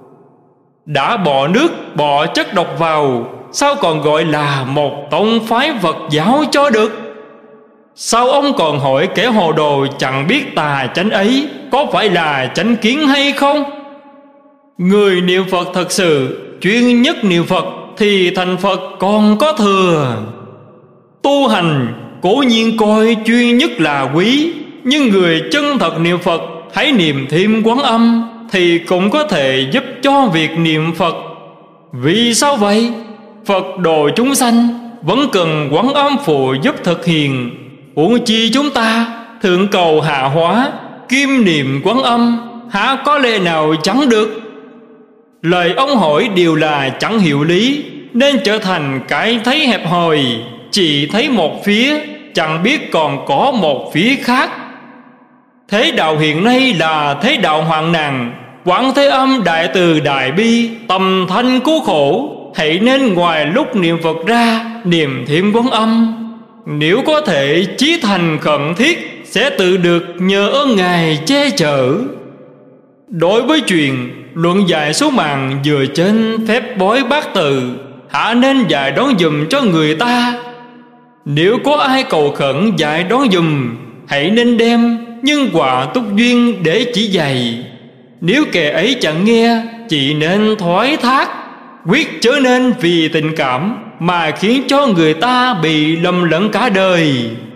A: Đã bỏ nước bỏ chất độc vào, sao còn gọi là một tông phái Phật giáo cho được? Sao ông còn hỏi kẻ hồ đồ chẳng biết tà chánh ấy có phải là chánh kiến hay không? Người niệm Phật thật sự chuyên nhất niệm Phật thì thành Phật còn có thừa. Tu hành cố nhiên coi chuyên nhất là quý, nhưng người chân thật niệm Phật hãy niệm thêm Quán Âm thì cũng có thể giúp cho việc niệm Phật. Vì sao vậy? Phật độ chúng sanh vẫn cần Quán Âm phụ giúp thực hiện. Huống chi chúng ta thượng cầu hạ hóa, kim niệm Quán Âm, há có lẽ nào chẳng được? Lời ông hỏi đều là chẳng hiểu lý, nên trở thành cái thấy hẹp hòi, chỉ thấy một phía, chẳng biết còn có một phía khác. Thế đạo hiện nay là thế đạo hoạn nạn. Quán Thế Âm đại từ đại bi, tầm thanh cứu khổ, hãy nên ngoài lúc niệm Phật ra niệm thêm Quán Âm. Nếu có thể chí thành khẩn thiết, sẽ tự được nhờ ơn Ngài che chở. Đối với chuyện luận giải số mạng vừa trên phép bói bát tự, hả nên dạy đón dùm cho người ta. Nếu có ai cầu khẩn dạy đón dùm, hãy nên đem nhân quả túc duyên để chỉ dạy. Nếu kẻ ấy chẳng nghe, chỉ nên thoái thác, quyết chớ nên vì tình cảm mà khiến cho người ta bị lầm lẫn cả đời.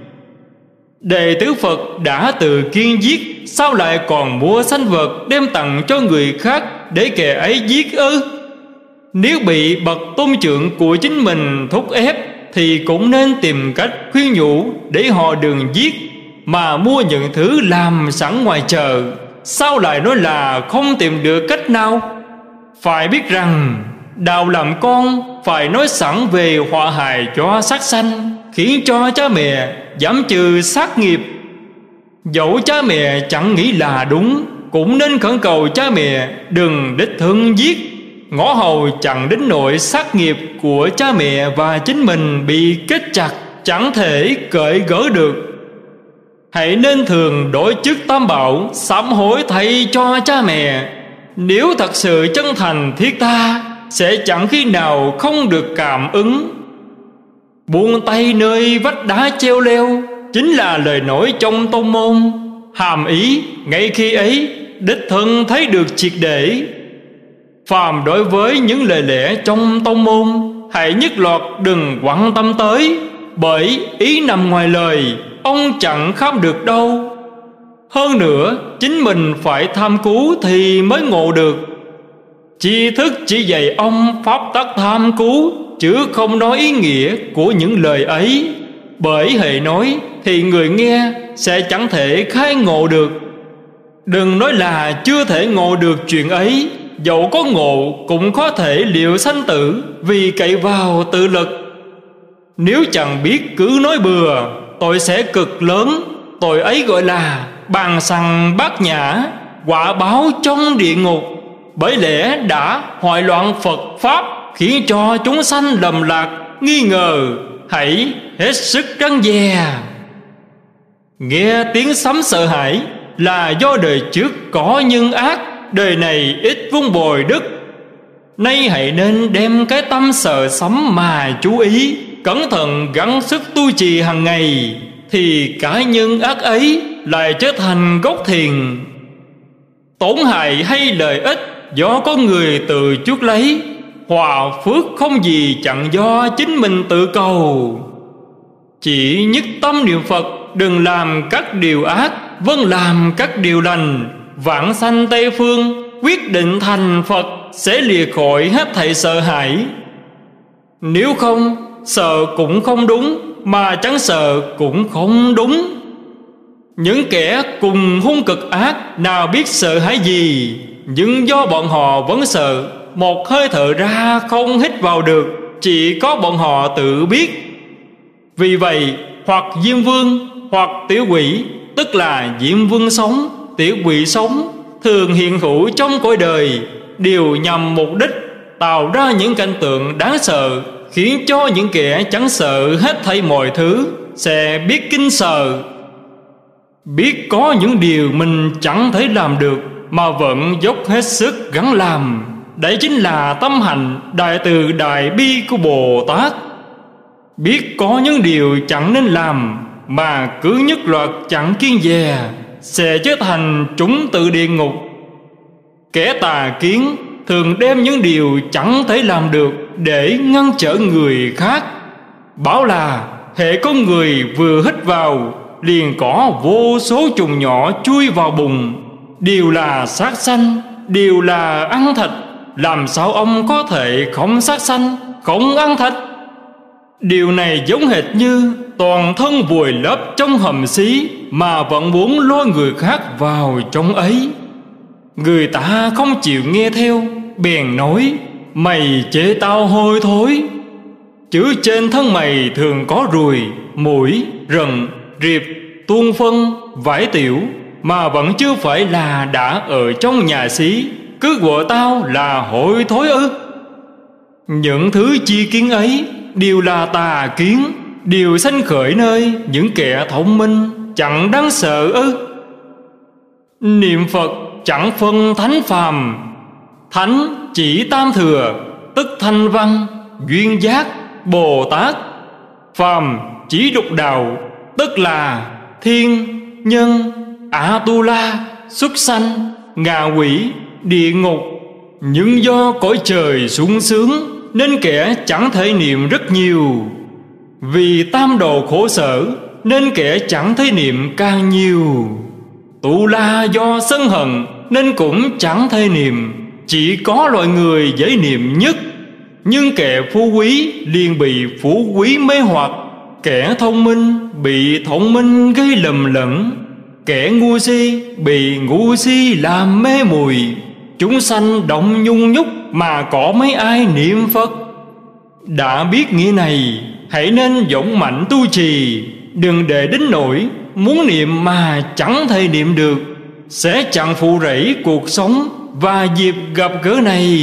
A: Đệ tử Phật đã tự kiên giết, sao lại còn mua sanh vật đem tặng cho người khác để kẻ ấy giết ư? Nếu bị bậc tôn trưởng của chính mình thúc ép, thì cũng nên tìm cách khuyên nhủ để họ đừng giết, mà mua những thứ làm sẵn ngoài chợ. Sao lại nói là không tìm được cách nào? Phải biết rằng đạo làm con phải nói sẵn về họa hại cho sát sanh, khiến cho cha mẹ giảm trừ sát nghiệp. Dẫu cha mẹ chẳng nghĩ là đúng, cũng nên khẩn cầu cha mẹ đừng đích thân giết. Ngõ hầu chẳng đến nỗi sát nghiệp của cha mẹ và chính mình bị kết chặt, chẳng thể cởi gỡ được. Hãy nên thường đối chức tam bảo, sám hối thay cho cha mẹ. Nếu thật sự chân thành thiết tha, sẽ chẳng khi nào không được cảm ứng. Buông tay nơi vách đá treo leo chính là lời nói trong tông môn, hàm ý ngay khi ấy đích thân thấy được triệt để. Phàm đối với những lời lẽ trong tông môn, hãy nhất loạt đừng quan tâm tới, bởi ý nằm ngoài lời, ông chẳng khám được đâu. Hơn nữa, chính mình phải tham cứu thì mới ngộ được. Tri thức chỉ dạy ông pháp tắc tham cứu, chứ không nói ý nghĩa của những lời ấy. Bởi hệ nói thì người nghe sẽ chẳng thể khai ngộ được. Đừng nói là chưa thể ngộ được chuyện ấy, dẫu có ngộ cũng có thể liệu sanh tử, vì cậy vào tự lực. Nếu chẳng biết cứ nói bừa, tội sẽ cực lớn. Tội ấy gọi là bàn sằng bát nhã, quả báo trong địa ngục. Bởi lẽ đã hoại loạn Phật Pháp, khiến cho chúng sanh lầm lạc nghi ngờ. Hãy hết sức răn dè. Nghe tiếng sấm sợ hãi là do đời trước có nhân ác, đời này ít vun bồi đức. Nay hãy nên đem cái tâm sợ sấm mà chú ý, cẩn thận gắng sức tu trì hàng ngày, thì cái nhân ác ấy lại trở thành gốc thiền. Tổn hại hay lợi ích do có người tự chuốc lấy, hòa phước không gì chẳng do chính mình tự cầu. Chỉ nhất tâm niệm Phật, đừng làm các điều ác, vâng làm các điều lành. Vãng sanh Tây Phương quyết định thành Phật, sẽ lìa khỏi hết thảy sợ hãi. Nếu không, sợ cũng không đúng, mà chẳng sợ cũng không đúng. Những kẻ cùng hung cực ác nào biết sợ hãi gì, nhưng do bọn họ vẫn sợ, một hơi thở ra không hít vào được, chỉ có bọn họ tự biết. Vì vậy, hoặc Diêm Vương hoặc Tiểu Quỷ, tức là Diêm Vương sống, Tiểu Quỷ sống, thường hiện hữu trong cõi đời, đều nhằm mục đích tạo ra những cảnh tượng đáng sợ, khiến cho những kẻ chẳng sợ hết thảy mọi thứ sẽ biết kinh sợ. Biết có những điều mình chẳng thể làm được mà vẫn dốc hết sức gắng làm, đấy chính là tâm hạnh đại từ đại bi của Bồ Tát. Biết có những điều chẳng nên làm mà cứ nhất loạt chẳng kiêng dè, sẽ trở thành chúng tự địa ngục. Kẻ tà kiến thường đem những điều chẳng thể làm được để ngăn trở người khác, bảo là hễ có người vừa hít vào liền có vô số trùng nhỏ chui vào bụng, đều là sát sanh, đều là ăn thịt. Làm sao ông có thể không sát sanh, không ăn thịt? Điều này giống hệt như toàn thân vùi lấp trong hầm xí mà vẫn muốn lôi người khác vào trong ấy. Người ta không chịu nghe theo, bèn nói: mày chê tao hôi thối. Chứ trên thân mày thường có ruồi, muỗi, rần, riệp, tuôn phân, vải tiểu, mà vẫn chưa phải là đã ở trong nhà xí, cứ gọi tao là hôi thối ư? Những thứ chi kiến ấy đều là tà kiến, đều sanh khởi nơi những kẻ thông minh, chẳng đáng sợ ư? Niệm Phật chẳng phân thánh phàm, thánh chỉ tam thừa, tức Thanh Văn, Duyên Giác, Bồ Tát. Phàm chỉ lục đạo, tức là thiên, nhân, A-tu-la, súc sanh, ngạ quỷ, địa ngục. Nhưng do cõi trời sung sướng nên kẻ chẳng thể niệm rất nhiều. Vì tam đồ khổ sở nên kẻ chẳng thể niệm càng nhiều. Tu la do sân hận nên cũng chẳng thể niệm, chỉ có loại người dễ niệm nhất. Nhưng kẻ phú quý liền bị phú quý mê hoặc, kẻ thông minh bị thông minh gây lầm lẫn, kẻ ngu si bị ngu si làm mê muội. Chúng sanh động nhung nhúc mà có mấy ai niệm Phật. Đã biết nghĩa này, hãy nên dũng mạnh tu trì, đừng để đến nỗi muốn niệm mà chẳng thể niệm được, sẽ chẳng phụ rẫy cuộc sống và dịp gặp gỡ này.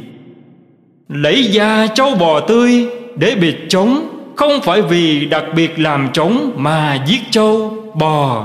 A: Lấy da trâu bò tươi để bịt trống, không phải vì đặc biệt làm trống mà giết trâu, bò.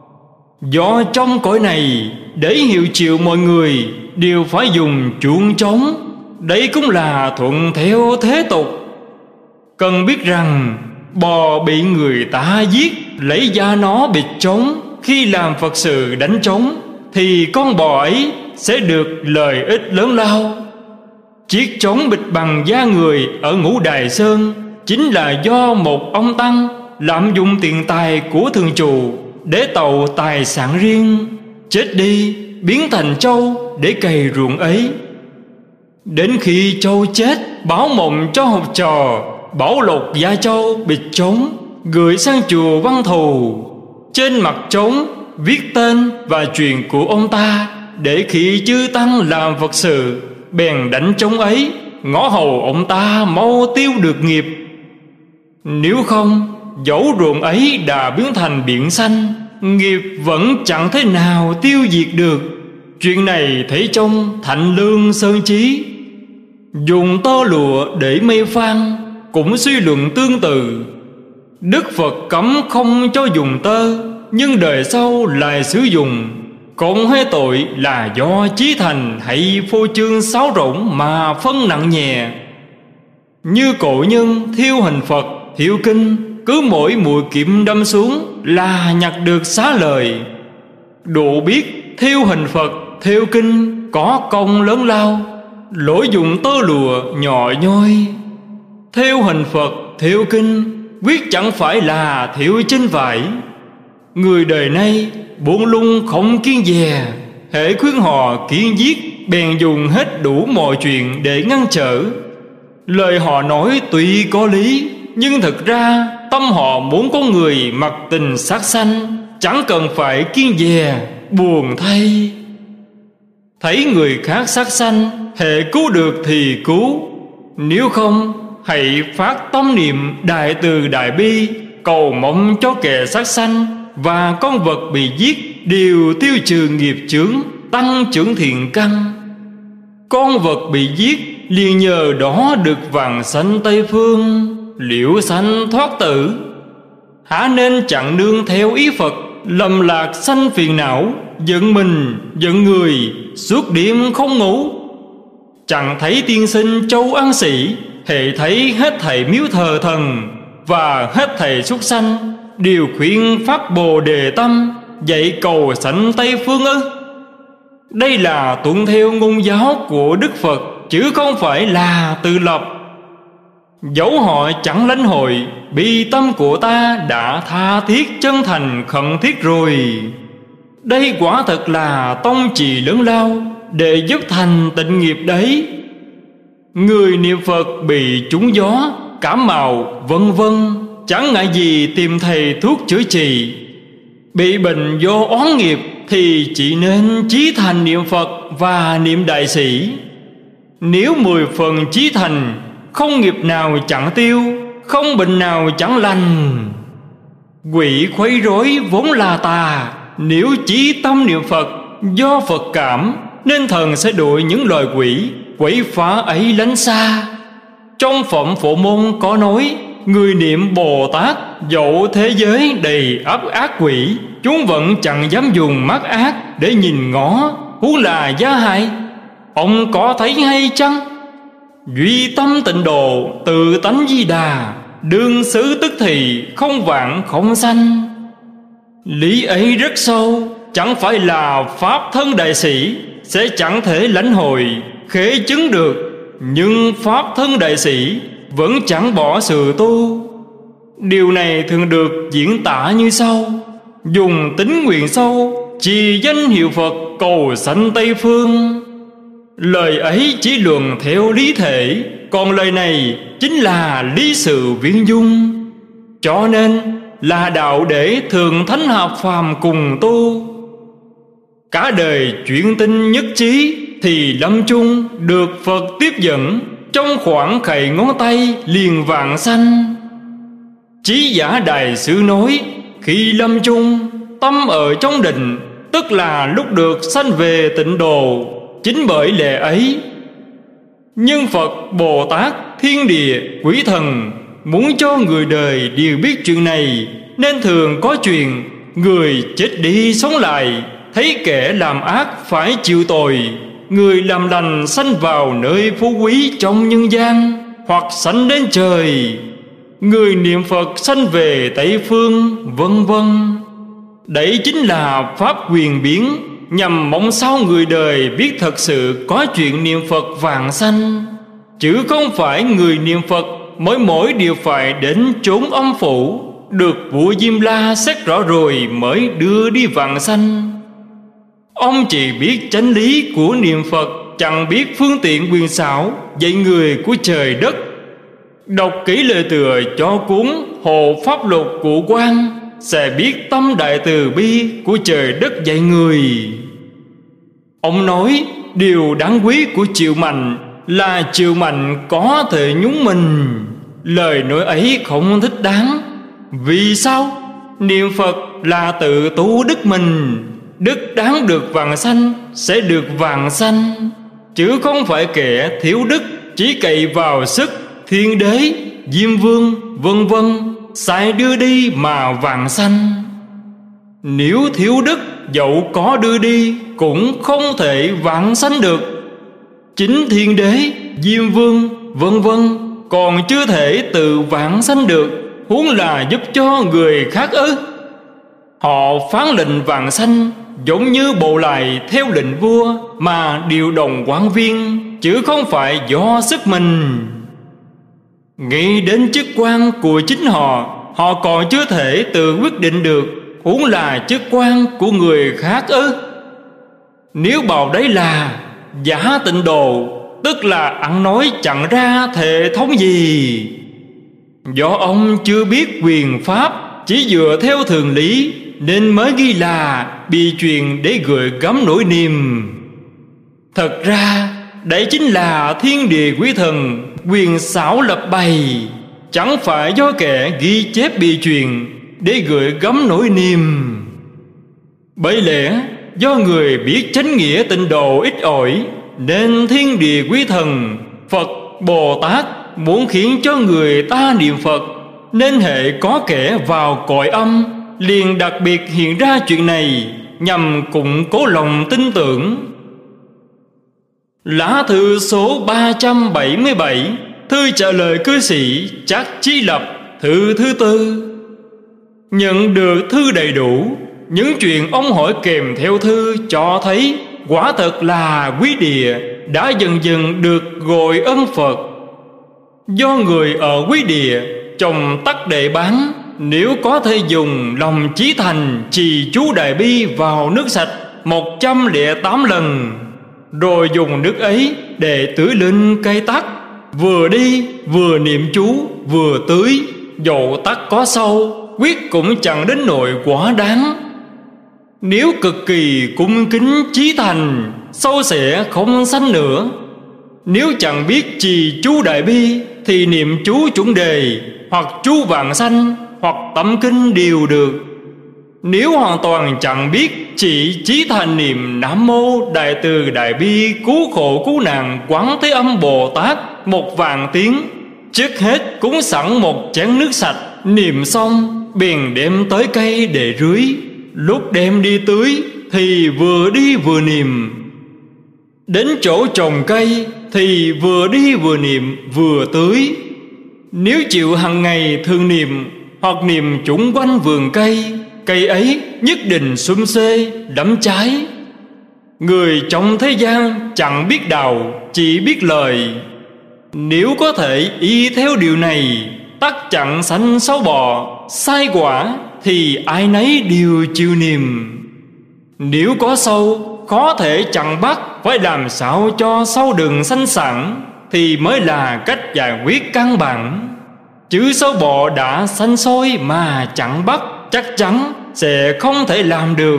A: Do trong cõi này để hiệu triệu mọi người đều phải dùng chuông trống, đấy cũng là thuận theo thế tục. Cần biết rằng bò bị người ta giết, lấy da nó bịt trống, khi làm Phật sự đánh trống thì con bò ấy sẽ được lợi ích lớn lao. Chiếc trống bịt bằng da người ở Ngũ Đài Sơn chính là do một ông tăng lạm dụng tiền tài của thường trụ để tậu tài sản riêng, chết đi biến thành trâu để cày ruộng ấy. Đến khi trâu chết, báo mộng cho học trò bảo lột da trâu bịt trống, gửi sang chùa Văn Thù. Trên mặt trống viết tên và chuyện của ông ta, để khi chư tăng làm Phật sự bèn đánh trống ấy, ngõ hầu ông ta mau tiêu được nghiệp. Nếu không, dẫu ruộng ấy đã biến thành biển xanh, nghiệp vẫn chẳng thế nào tiêu diệt được. Chuyện này thấy trong Thạnh Lương Sơn Chí. Dùng tơ lụa để mây phan cũng suy luận tương tự. Đức Phật cấm không cho dùng tơ, nhưng đời sau lại sử dụng. Còn hai tội là do chí thành hay phô trương sáo rỗng mà phân nặng nhẹ. Như cổ nhân thiêu hình Phật, thiêu kinh, cứ mỗi mũi kiếm đâm xuống là nhặt được xá lợi. Độ biết thiêu hình Phật, thiêu kinh có công lớn lao, lỗi dùng tơ lụa nhỏ nhoi. Thiêu hình Phật, thiêu kinh quyết chẳng phải là thiêu trên vải. Người đời nay buông lung không kiêng dè, hễ khuyên họ kiêng giết bèn dùng hết đủ mọi chuyện để ngăn trở. Lời họ nói tuy có lý, nhưng thực ra tâm họ muốn có người mặc tình sát sanh, chẳng cần phải kiêng dè. Buồn thay, thấy người khác sát sanh, hệ cứu được thì cứu, nếu không hãy phát tâm niệm đại từ đại bi, cầu mong cho kẻ sát sanh và con vật bị giết đều tiêu trừ nghiệp chướng, tăng trưởng thiện căn. Con vật bị giết liền nhờ đó được vãng sanh Tây Phương, liễu sanh thoát tử. Há nên chẳng nương theo ý Phật, lầm lạc sanh phiền não, giận mình giận người, suốt đêm không ngủ. Chẳng thấy tiên sinh châu An Sĩ, hệ thấy hết thảy miếu thờ thần và hết thảy súc sanh đều khuyên phát Bồ Đề tâm, dạy cầu sanh Tây Phương ư? Đây là tuân theo ngôn giáo của Đức Phật, chứ không phải là tự lập. Dẫu họ chẳng lãnh hội, bi tâm của ta đã tha thiết chân thành khẩn thiết rồi. Đây quả thật là tông trì lớn lao để giúp thành tịnh nghiệp đấy. Người niệm Phật bị trúng gió, cảm mạo vân vân, chẳng ngại gì tìm thầy thuốc chữa trị. Bị bệnh do oán nghiệp thì chỉ nên chí thành niệm Phật và niệm đại sĩ. Nếu 10 phần chí thành, không nghiệp nào chẳng tiêu, không bệnh nào chẳng lành. Quỷ khuấy rối vốn là tà, nếu chí tâm niệm Phật do Phật cảm, nên thần sẽ đuổi những loài quỷ quấy phá ấy lánh xa. Trong phẩm Phổ Môn có nói, người niệm Bồ Tát dẫu thế giới đầy ắp ác quỷ, chúng vẫn chẳng dám dùng mắt ác để nhìn ngó, huống là gia hại. Ông có thấy hay chăng? Duy tâm tịnh độ, tự tánh Di Đà, đương xứ tức thì không vạn không sanh. Lý ấy rất sâu, chẳng phải là pháp thân đại sĩ sẽ chẳng thể lãnh hội khế chứng được, nhưng pháp thân đại sĩ vẫn chẳng bỏ sự tu. Điều này thường được diễn tả như sau: dùng tín nguyện sâu, trì danh hiệu Phật, cầu sanh Tây Phương. Lời ấy chỉ luận theo lý thể, còn lời này chính là lý sự viên dung. Cho nên là đạo để thường thánh hợp phàm cùng tu. Cả đời chuyển tinh nhất trí, thì lâm chung được Phật tiếp dẫn, trong khoảng khẩy ngón tay liền vạn sanh. Chí giả Đại Sư nói, khi lâm chung tâm ở trong định, tức là lúc được sanh về tịnh độ. Chính bởi lẽ ấy, nhưng Phật, Bồ Tát, thiên địa, quỷ thần muốn cho người đời đều biết chuyện này, nên thường có chuyện người chết đi sống lại, thấy kẻ làm ác phải chịu tội, người làm lành sanh vào nơi phú quý trong nhân gian, hoặc sanh đến trời, người niệm Phật sanh về Tây Phương, vân vân. Đấy chính là pháp quyền biến, nhằm mong sao người đời biết thật sự có chuyện niệm Phật vạn sanh, chứ không phải người niệm Phật mỗi điều phải đến chốn âm phủ, được vua Diêm La xét rõ rồi mới đưa đi vạn sanh. Ông chỉ biết chánh lý của niệm Phật, chẳng biết phương tiện quyền xảo dạy người của trời đất. Đọc kỹ lời tựa cho cuốn Hộ Pháp Luật của Quan, sẽ biết tâm đại từ bi của trời đất dạy người. Ông nói điều đáng quý của Triệu Mạnh là Triệu Mạnh có thể nhúng mình. Lời nói ấy không thích đáng. Vì sao? Niệm Phật là tự tu đức mình, đức đáng được vạn sanh sẽ được vạn sanh, chứ không phải kẻ thiếu đức chỉ cậy vào sức thiên đế, diêm vương, vân vân sai đưa đi mà vạn sanh. Nếu thiếu đức, dẫu có đưa đi cũng không thể vạn sanh được. Chính thiên đế, diêm vương, vân vân còn chưa thể tự vạn sanh được, huống là giúp cho người khác ư? Họ phán lệnh vạn sanh giống như bộ lại theo lệnh vua mà điều động quan viên, chứ không phải do sức mình. Nghĩ đến chức quan của chính họ, họ còn chưa thể tự quyết định được, huống là chức quan của người khác ư? Nếu bảo đấy là giả tịnh độ, tức là ăn nói chẳng ra thể thống gì. Do ông chưa biết quyền pháp, chỉ dựa theo thường lý, nên mới ghi là bị truyền để gửi gắm nỗi niềm. Thật ra đấy chính là thiên địa quý thần quyền xảo lập bày, chẳng phải do kẻ ghi chép bị truyền để gửi gắm nỗi niềm. Bởi lẽ do người biết chánh nghĩa tịnh độ ít ỏi, nên thiên địa quý thần Phật Bồ Tát muốn khiến cho người ta niệm Phật, nên hệ có kẻ vào cõi âm liền đặc biệt hiện ra chuyện này, nhằm củng cố lòng tin tưởng. Lá thư số 377, thư trả lời cư sĩ Trác Chí Lập, thư thứ 4. Nhận được thư đầy đủ, những chuyện ông hỏi kèm theo thư cho thấy quả thật là quý địa đã dần dần được gọi ân Phật. Do người ở quý địa trồng tắc đệ bán, nếu có thể dùng lòng chí thành trì chú Đại Bi vào nước sạch 108 lần, rồi dùng nước ấy để tưới lên cây tắc, vừa đi vừa niệm chú vừa tưới, dầu tắc có sâu quyết cũng chẳng đến nỗi quá đáng. Nếu cực kỳ cung kính chí thành, sâu sẽ không sanh nữa. Nếu chẳng biết trì chú Đại Bi thì niệm chú chuẩn đề, hoặc chú vạn sanh, hoặc tẩm kinh đều được. Nếu hoàn toàn chẳng biết, chỉ chí thành niệm Nam Mô Đại Từ Đại Bi Cứu Khổ Cứu Nạn Quán Thế Âm Bồ Tát 1.000 tiếng, trước hết cúng sẵn một chén nước sạch, niệm xong bèn đem tới cây để rưới. Lúc đem đi tưới thì vừa đi vừa niệm. Đến chỗ trồng cây thì vừa đi vừa niệm vừa tưới. Nếu chịu hàng ngày thường niệm, hoặc niệm chung quanh vườn cây, cây ấy nhất định sum xê đắm trái. Người trong thế gian chẳng biết đạo, chỉ biết lời. Nếu có thể y theo điều này, tắc chặn sanh xấu bò, sai quả, thì ai nấy đều chịu niệm. Nếu có sâu khó thể chặn bắt, phải làm sao cho sâu đừng sanh sản, thì mới là cách giải quyết căn bản. Chứ sâu bọ đã sanh sôi mà chặn bắt, chắc chắn sẽ không thể làm được.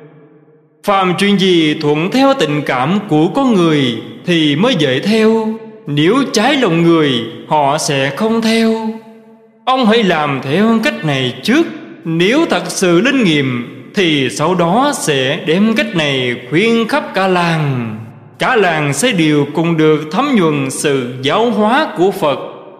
A: Phàm chuyện gì thuận theo tình cảm của con người thì mới dễ theo, nếu trái lòng người họ sẽ không theo. Ông hãy làm theo cách này trước, nếu thật sự linh nghiệm thì sau đó sẽ đem cách này khuyên khắp cả làng. Cả làng sẽ đều cùng được thấm nhuần sự giáo hóa của Phật.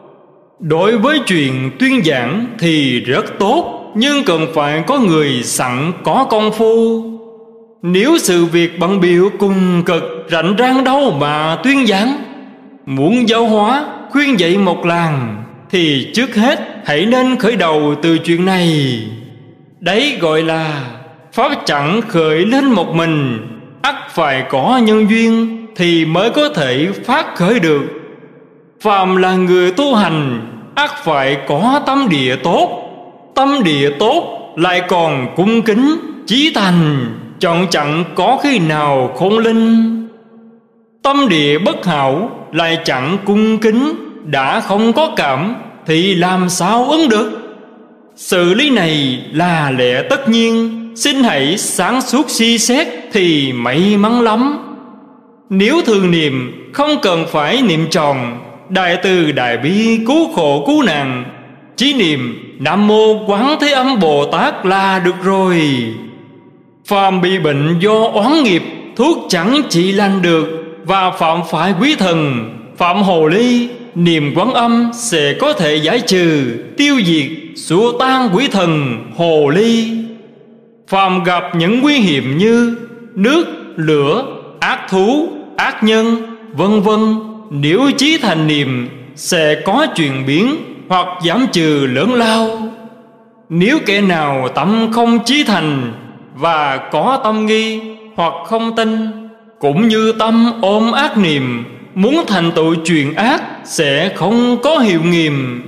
A: Đối với chuyện tuyên giảng thì rất tốt, nhưng cần phải có người sẵn có công phu. Nếu sự việc bận bịu cùng cực, rảnh rang đâu mà tuyên giảng. Muốn giáo hóa, khuyên dạy một làng thì trước hết hãy nên khởi đầu từ chuyện này. Đấy gọi là pháp chẳng khởi lên một mình, ắt phải có nhân duyên thì mới có thể phát khởi được. Phàm là người tu hành, ắt phải có tâm địa tốt. Tâm địa tốt lại còn cung kính, chí thành, chọn chẳng có khi nào khôn linh. Tâm địa bất hảo lại chẳng cung kính, đã không có cảm thì làm sao ứng được. Sự lý này là lẽ tất nhiên, xin hãy sáng suốt suy xét thì may mắn lắm. Nếu thường niệm không cần phải niệm tròn Đại Từ Đại Bi Cứu Khổ Cứu Nạn, chỉ niệm Nam Mô Quán Thế Âm Bồ Tát là được rồi. Phàm bị bệnh do oán nghiệp, thuốc chẳng trị lành được, và phạm phải quý thần, phạm hồ ly, niệm Quán Âm sẽ có thể giải trừ, tiêu diệt, xua tan quỷ thần hồ ly. Phàm gặp những nguy hiểm như nước, lửa, ác thú, ác nhân, vân vân, nếu chí thành niệm sẽ có chuyển biến hoặc giảm trừ lớn lao. Nếu kẻ nào tâm không chí thành và có tâm nghi hoặc không tin, cũng như tâm ôm ác niệm, muốn thành tựu chuyện ác sẽ không có hiệu nghiệm.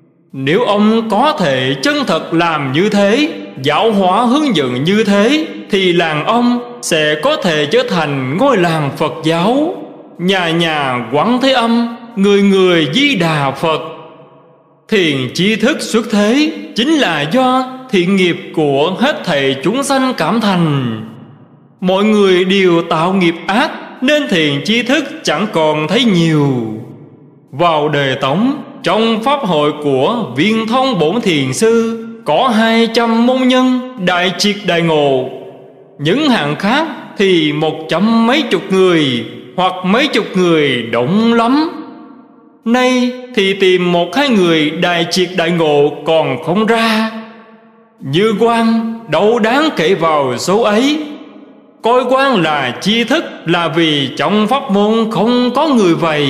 A: Nếu ông có thể chân thật làm như thế, giáo hóa hướng dẫn như thế, thì làng ông sẽ có thể trở thành ngôi làng Phật giáo. Nhà nhà quán thế âm, người người Di Đà Phật. Thiền tri thức xuất thế chính là do thiện nghiệp của hết thảy chúng sanh cảm thành. Mọi người đều tạo nghiệp ác nên thiền tri thức chẳng còn thấy nhiều. Vào đời Tống, trong pháp hội của Viên Thông Bổn Thiền Sư có 200 môn nhân đại triệt đại ngộ. Những hạng khác thì 100 mấy chục người hoặc mấy chục người đông lắm. Nay thì tìm 1-2 người đại triệt đại ngộ còn không ra. Như Quang đâu đáng kể vào số ấy. Coi Quang là tri thức là vì trong pháp môn không có người vậy.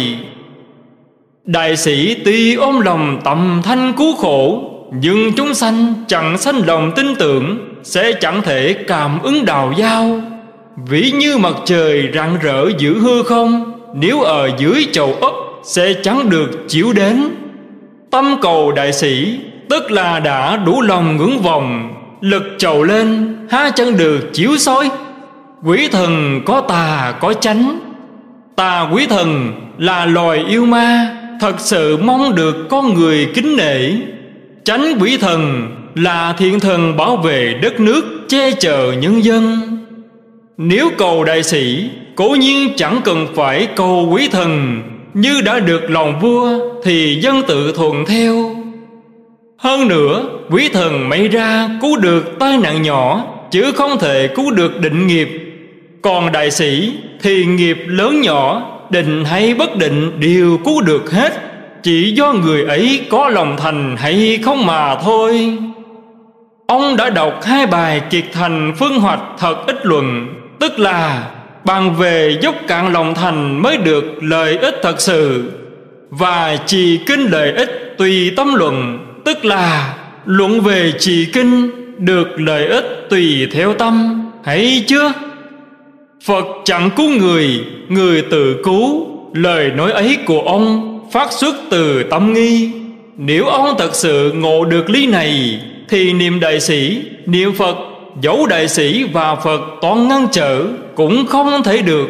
A: Đại sĩ tuy ôm lòng tầm thanh cứu khổ, nhưng chúng sanh chẳng sanh lòng tin tưởng, sẽ chẳng thể cảm ứng đạo giao. Ví như mặt trời rạng rỡ giữa hư không, nếu ở dưới chầu ấp sẽ chẳng được chiếu đến. Tâm cầu đại sĩ tức là đã đủ lòng ngưỡng vọng, lực trầu lên há chẳng được chiếu soi. Quỷ thần có tà có chánh. Tà quỷ thần là loài yêu ma, thật sự mong được con người kính nể. Chánh quỷ thần là thiện thần bảo vệ đất nước, che chở nhân dân. Nếu cầu đại sĩ, cố nhiên chẳng cần phải cầu quỷ thần. Như đã được lòng vua thì dân tự thuận theo. Hơn nữa, quỷ thần may ra cứu được tai nạn nhỏ, chứ không thể cứu được định nghiệp. Còn đại sĩ thì nghiệp lớn nhỏ, định hay bất định đều cứu được hết, chỉ do người ấy có lòng thành hay không mà thôi. Ông đã đọc 2 bài Kiệt Thành Phương Hoạch Thật Ích Luận, tức là bàn về dốc cạn lòng thành mới được lợi ích thật sự, và trì kinh lợi ích tùy tâm luận, tức là luận về trì kinh được lợi ích tùy theo tâm. Hay chưa? Phật chẳng cứu người, người tự cứu. Lời nói ấy của ông phát xuất từ tâm nghi. Nếu ông thật sự ngộ được lý này thì niệm đại sĩ, niệm Phật, dẫu đại sĩ và Phật toán ngăn trở cũng không thể được.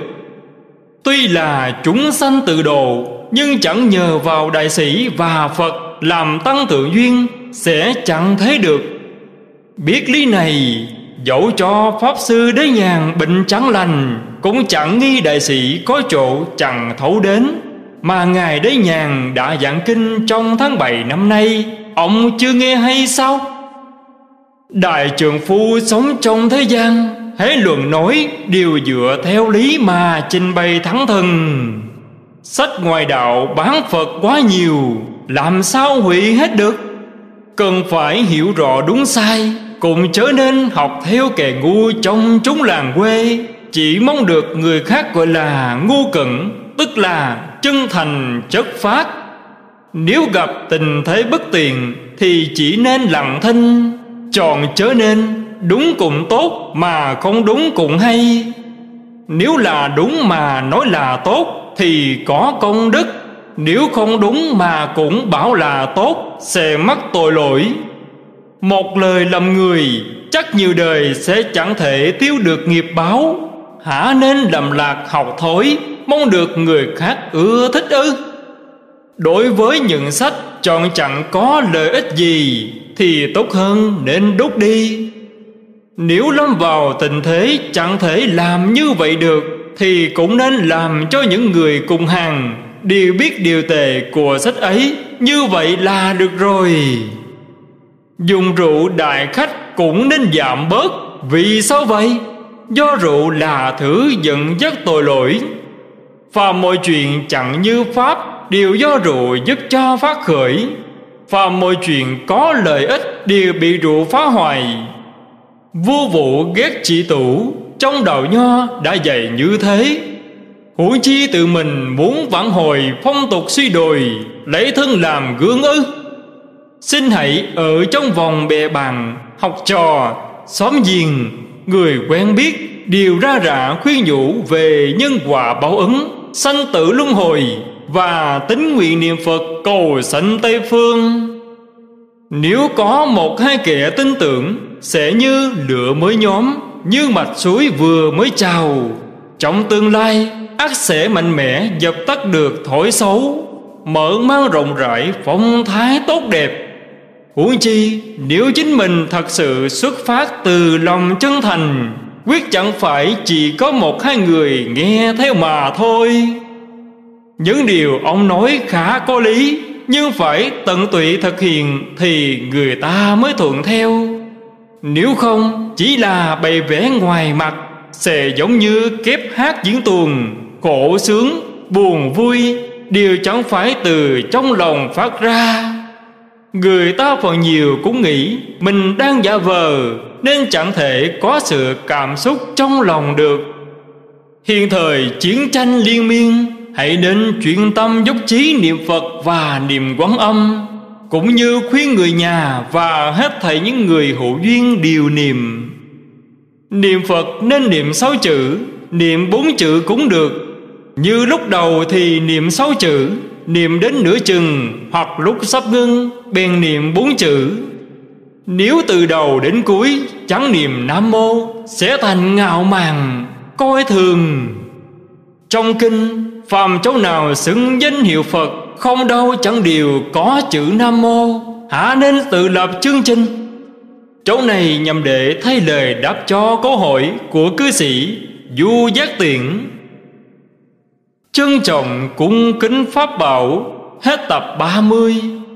A: Tuy là chúng sanh tự độ, nhưng chẳng nhờ vào đại sĩ và Phật làm tăng thượng duyên sẽ chẳng thấy được. Biết lý này, dẫu cho Pháp Sư Đế Nhàn bệnh chẳng lành, cũng chẳng nghi đại sĩ có chỗ chẳng thấu đến. Mà Ngài Đế Nhàn đã giảng kinh trong tháng 7 năm nay, ông chưa nghe hay sao? Đại trượng phu sống trong thế gian, hễ luận nói đều dựa theo lý mà trình bày thẳng thừng. Sách ngoài đạo bán Phật quá nhiều, làm sao hủy hết được? Cần phải hiểu rõ đúng sai, cũng chớ nên học theo kẻ ngu trong chúng làng quê, chỉ mong được người khác gọi là ngu cẩn, tức là chân thành chất phát. Nếu gặp tình thế bất tiện thì chỉ nên lặng thinh, chọn chớ nên đúng cũng tốt mà không đúng cũng hay. Nếu là đúng mà nói là tốt thì có công đức, nếu không đúng mà cũng bảo là tốt sẽ mắc tội lỗi. Một lời lầm người chắc nhiều đời sẽ chẳng thể tiêu được nghiệp báo. Hả nên lầm lạc học thói, mong được người khác ưa thích ư? Đối với những sách chọn chẳng có lợi ích gì thì tốt hơn nên đốt đi. Nếu lâm vào tình thế chẳng thể làm như vậy được thì cũng nên làm cho những người cùng hàng đều biết điều tệ của sách ấy, như vậy là được rồi. Dùng rượu đại khách cũng nên giảm bớt. Vì sao vậy? Do rượu là thứ dẫn dắt tội lỗi. Phàm mọi chuyện chẳng như pháp đều do rượu giúp cho phát khởi. Phàm mọi chuyện có lợi ích đều bị rượu phá hoại. Vua Vũ ghét chỉ tủ, trong đạo nho đã dạy như thế. Huống chi tự mình muốn vãn hồi phong tục suy đồi, lấy thân làm gương ư? Xin hãy ở trong vòng bè bàn, học trò, xóm giềng, người quen biết đều ra rạ khuyên nhủ về nhân quả báo ứng, sanh tử luân hồi và tín nguyện niệm Phật cầu sanh Tây phương. Nếu có 1-2 kẻ tin tưởng sẽ như lửa mới nhóm, như mạch suối vừa mới trào. Trong tương lai ắt sẽ mạnh mẽ dập tắt được thổi xấu, mở mang rộng rãi phong thái tốt đẹp. Huống chi nếu chính mình thật sự xuất phát từ lòng chân thành, quyết chẳng phải chỉ có một hai người nghe theo mà thôi. Những điều ông nói khá có lý, nhưng phải tận tụy thực hiện thì người ta mới thuận theo. Nếu không chỉ là bày vẽ ngoài mặt, sẽ giống như kép hát diễn tuồng, khổ sướng, buồn vui đều chẳng phải từ trong lòng phát ra. Người ta phần nhiều cũng nghĩ mình đang giả vờ, nên chẳng thể có sự cảm xúc trong lòng được. Hiện thời chiến tranh liên miên, hãy nên chuyên tâm dốc chí niệm Phật và niệm Quán Âm, cũng như khuyên người nhà và hết thảy những người hữu duyên đều niệm. Niệm Phật nên niệm 6 chữ, niệm 4 chữ cũng được. Như lúc đầu thì niệm 6 chữ, niệm đến nửa chừng hoặc lúc sắp ngưng bèn niệm 4 chữ. Nếu từ đầu đến cuối chẳng niệm Nam Mô, sẽ thành ngạo mạn, coi thường. Trong kinh, phàm chỗ nào xưng danh hiệu Phật, không đâu chẳng đều có chữ Nam Mô, hả nên tự lập chương trình. Chỗ này nhằm để thay lời đáp cho câu hỏi của cư sĩ Du Giác Tiện. Trân trọng cung kính pháp bảo. Hết tập 30.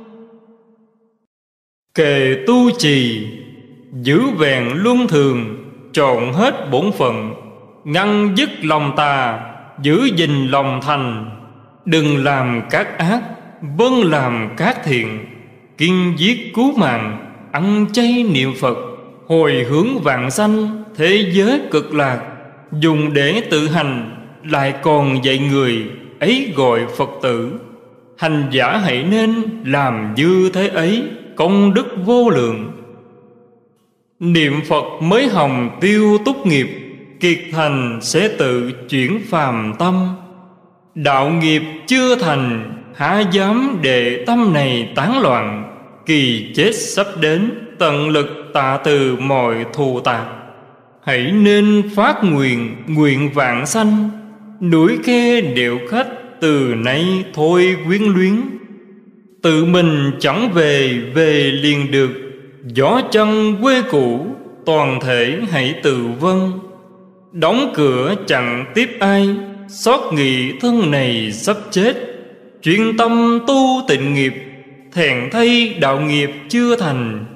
A: Kệ tu trì, giữ vẹn luân thường, trọn hết bổn phận, ngăn dứt lòng tà, giữ gìn lòng thành. Đừng làm các ác, vâng làm các thiện, kiên giết cứu mạng, ăn chay niệm Phật, hồi hướng vạn sanh, thế giới cực lạc. Dùng để tự hành, lại còn dạy người, ấy gọi Phật tử. Hành giả hãy nên làm như thế ấy, công đức vô lượng. Niệm Phật mới hồng tiêu túc nghiệp, kiệt thành sẽ tự chuyển phàm tâm. Đạo nghiệp chưa thành, há dám để tâm này tán loạn. Kỳ chết sắp đến, tận lực tạ từ mọi thù tạc. Hãy nên phát nguyện, nguyện vạn sanh, núi khe điệu khách từ nay thôi quyến luyến. Tự mình chẳng về, về liền được, gió chân quê cũ, toàn thể hãy tự vâng. Đóng cửa chẳng tiếp ai, xót nghĩ thân này sắp chết. Chuyên tâm tu tịnh nghiệp, thẹn thay đạo nghiệp chưa thành.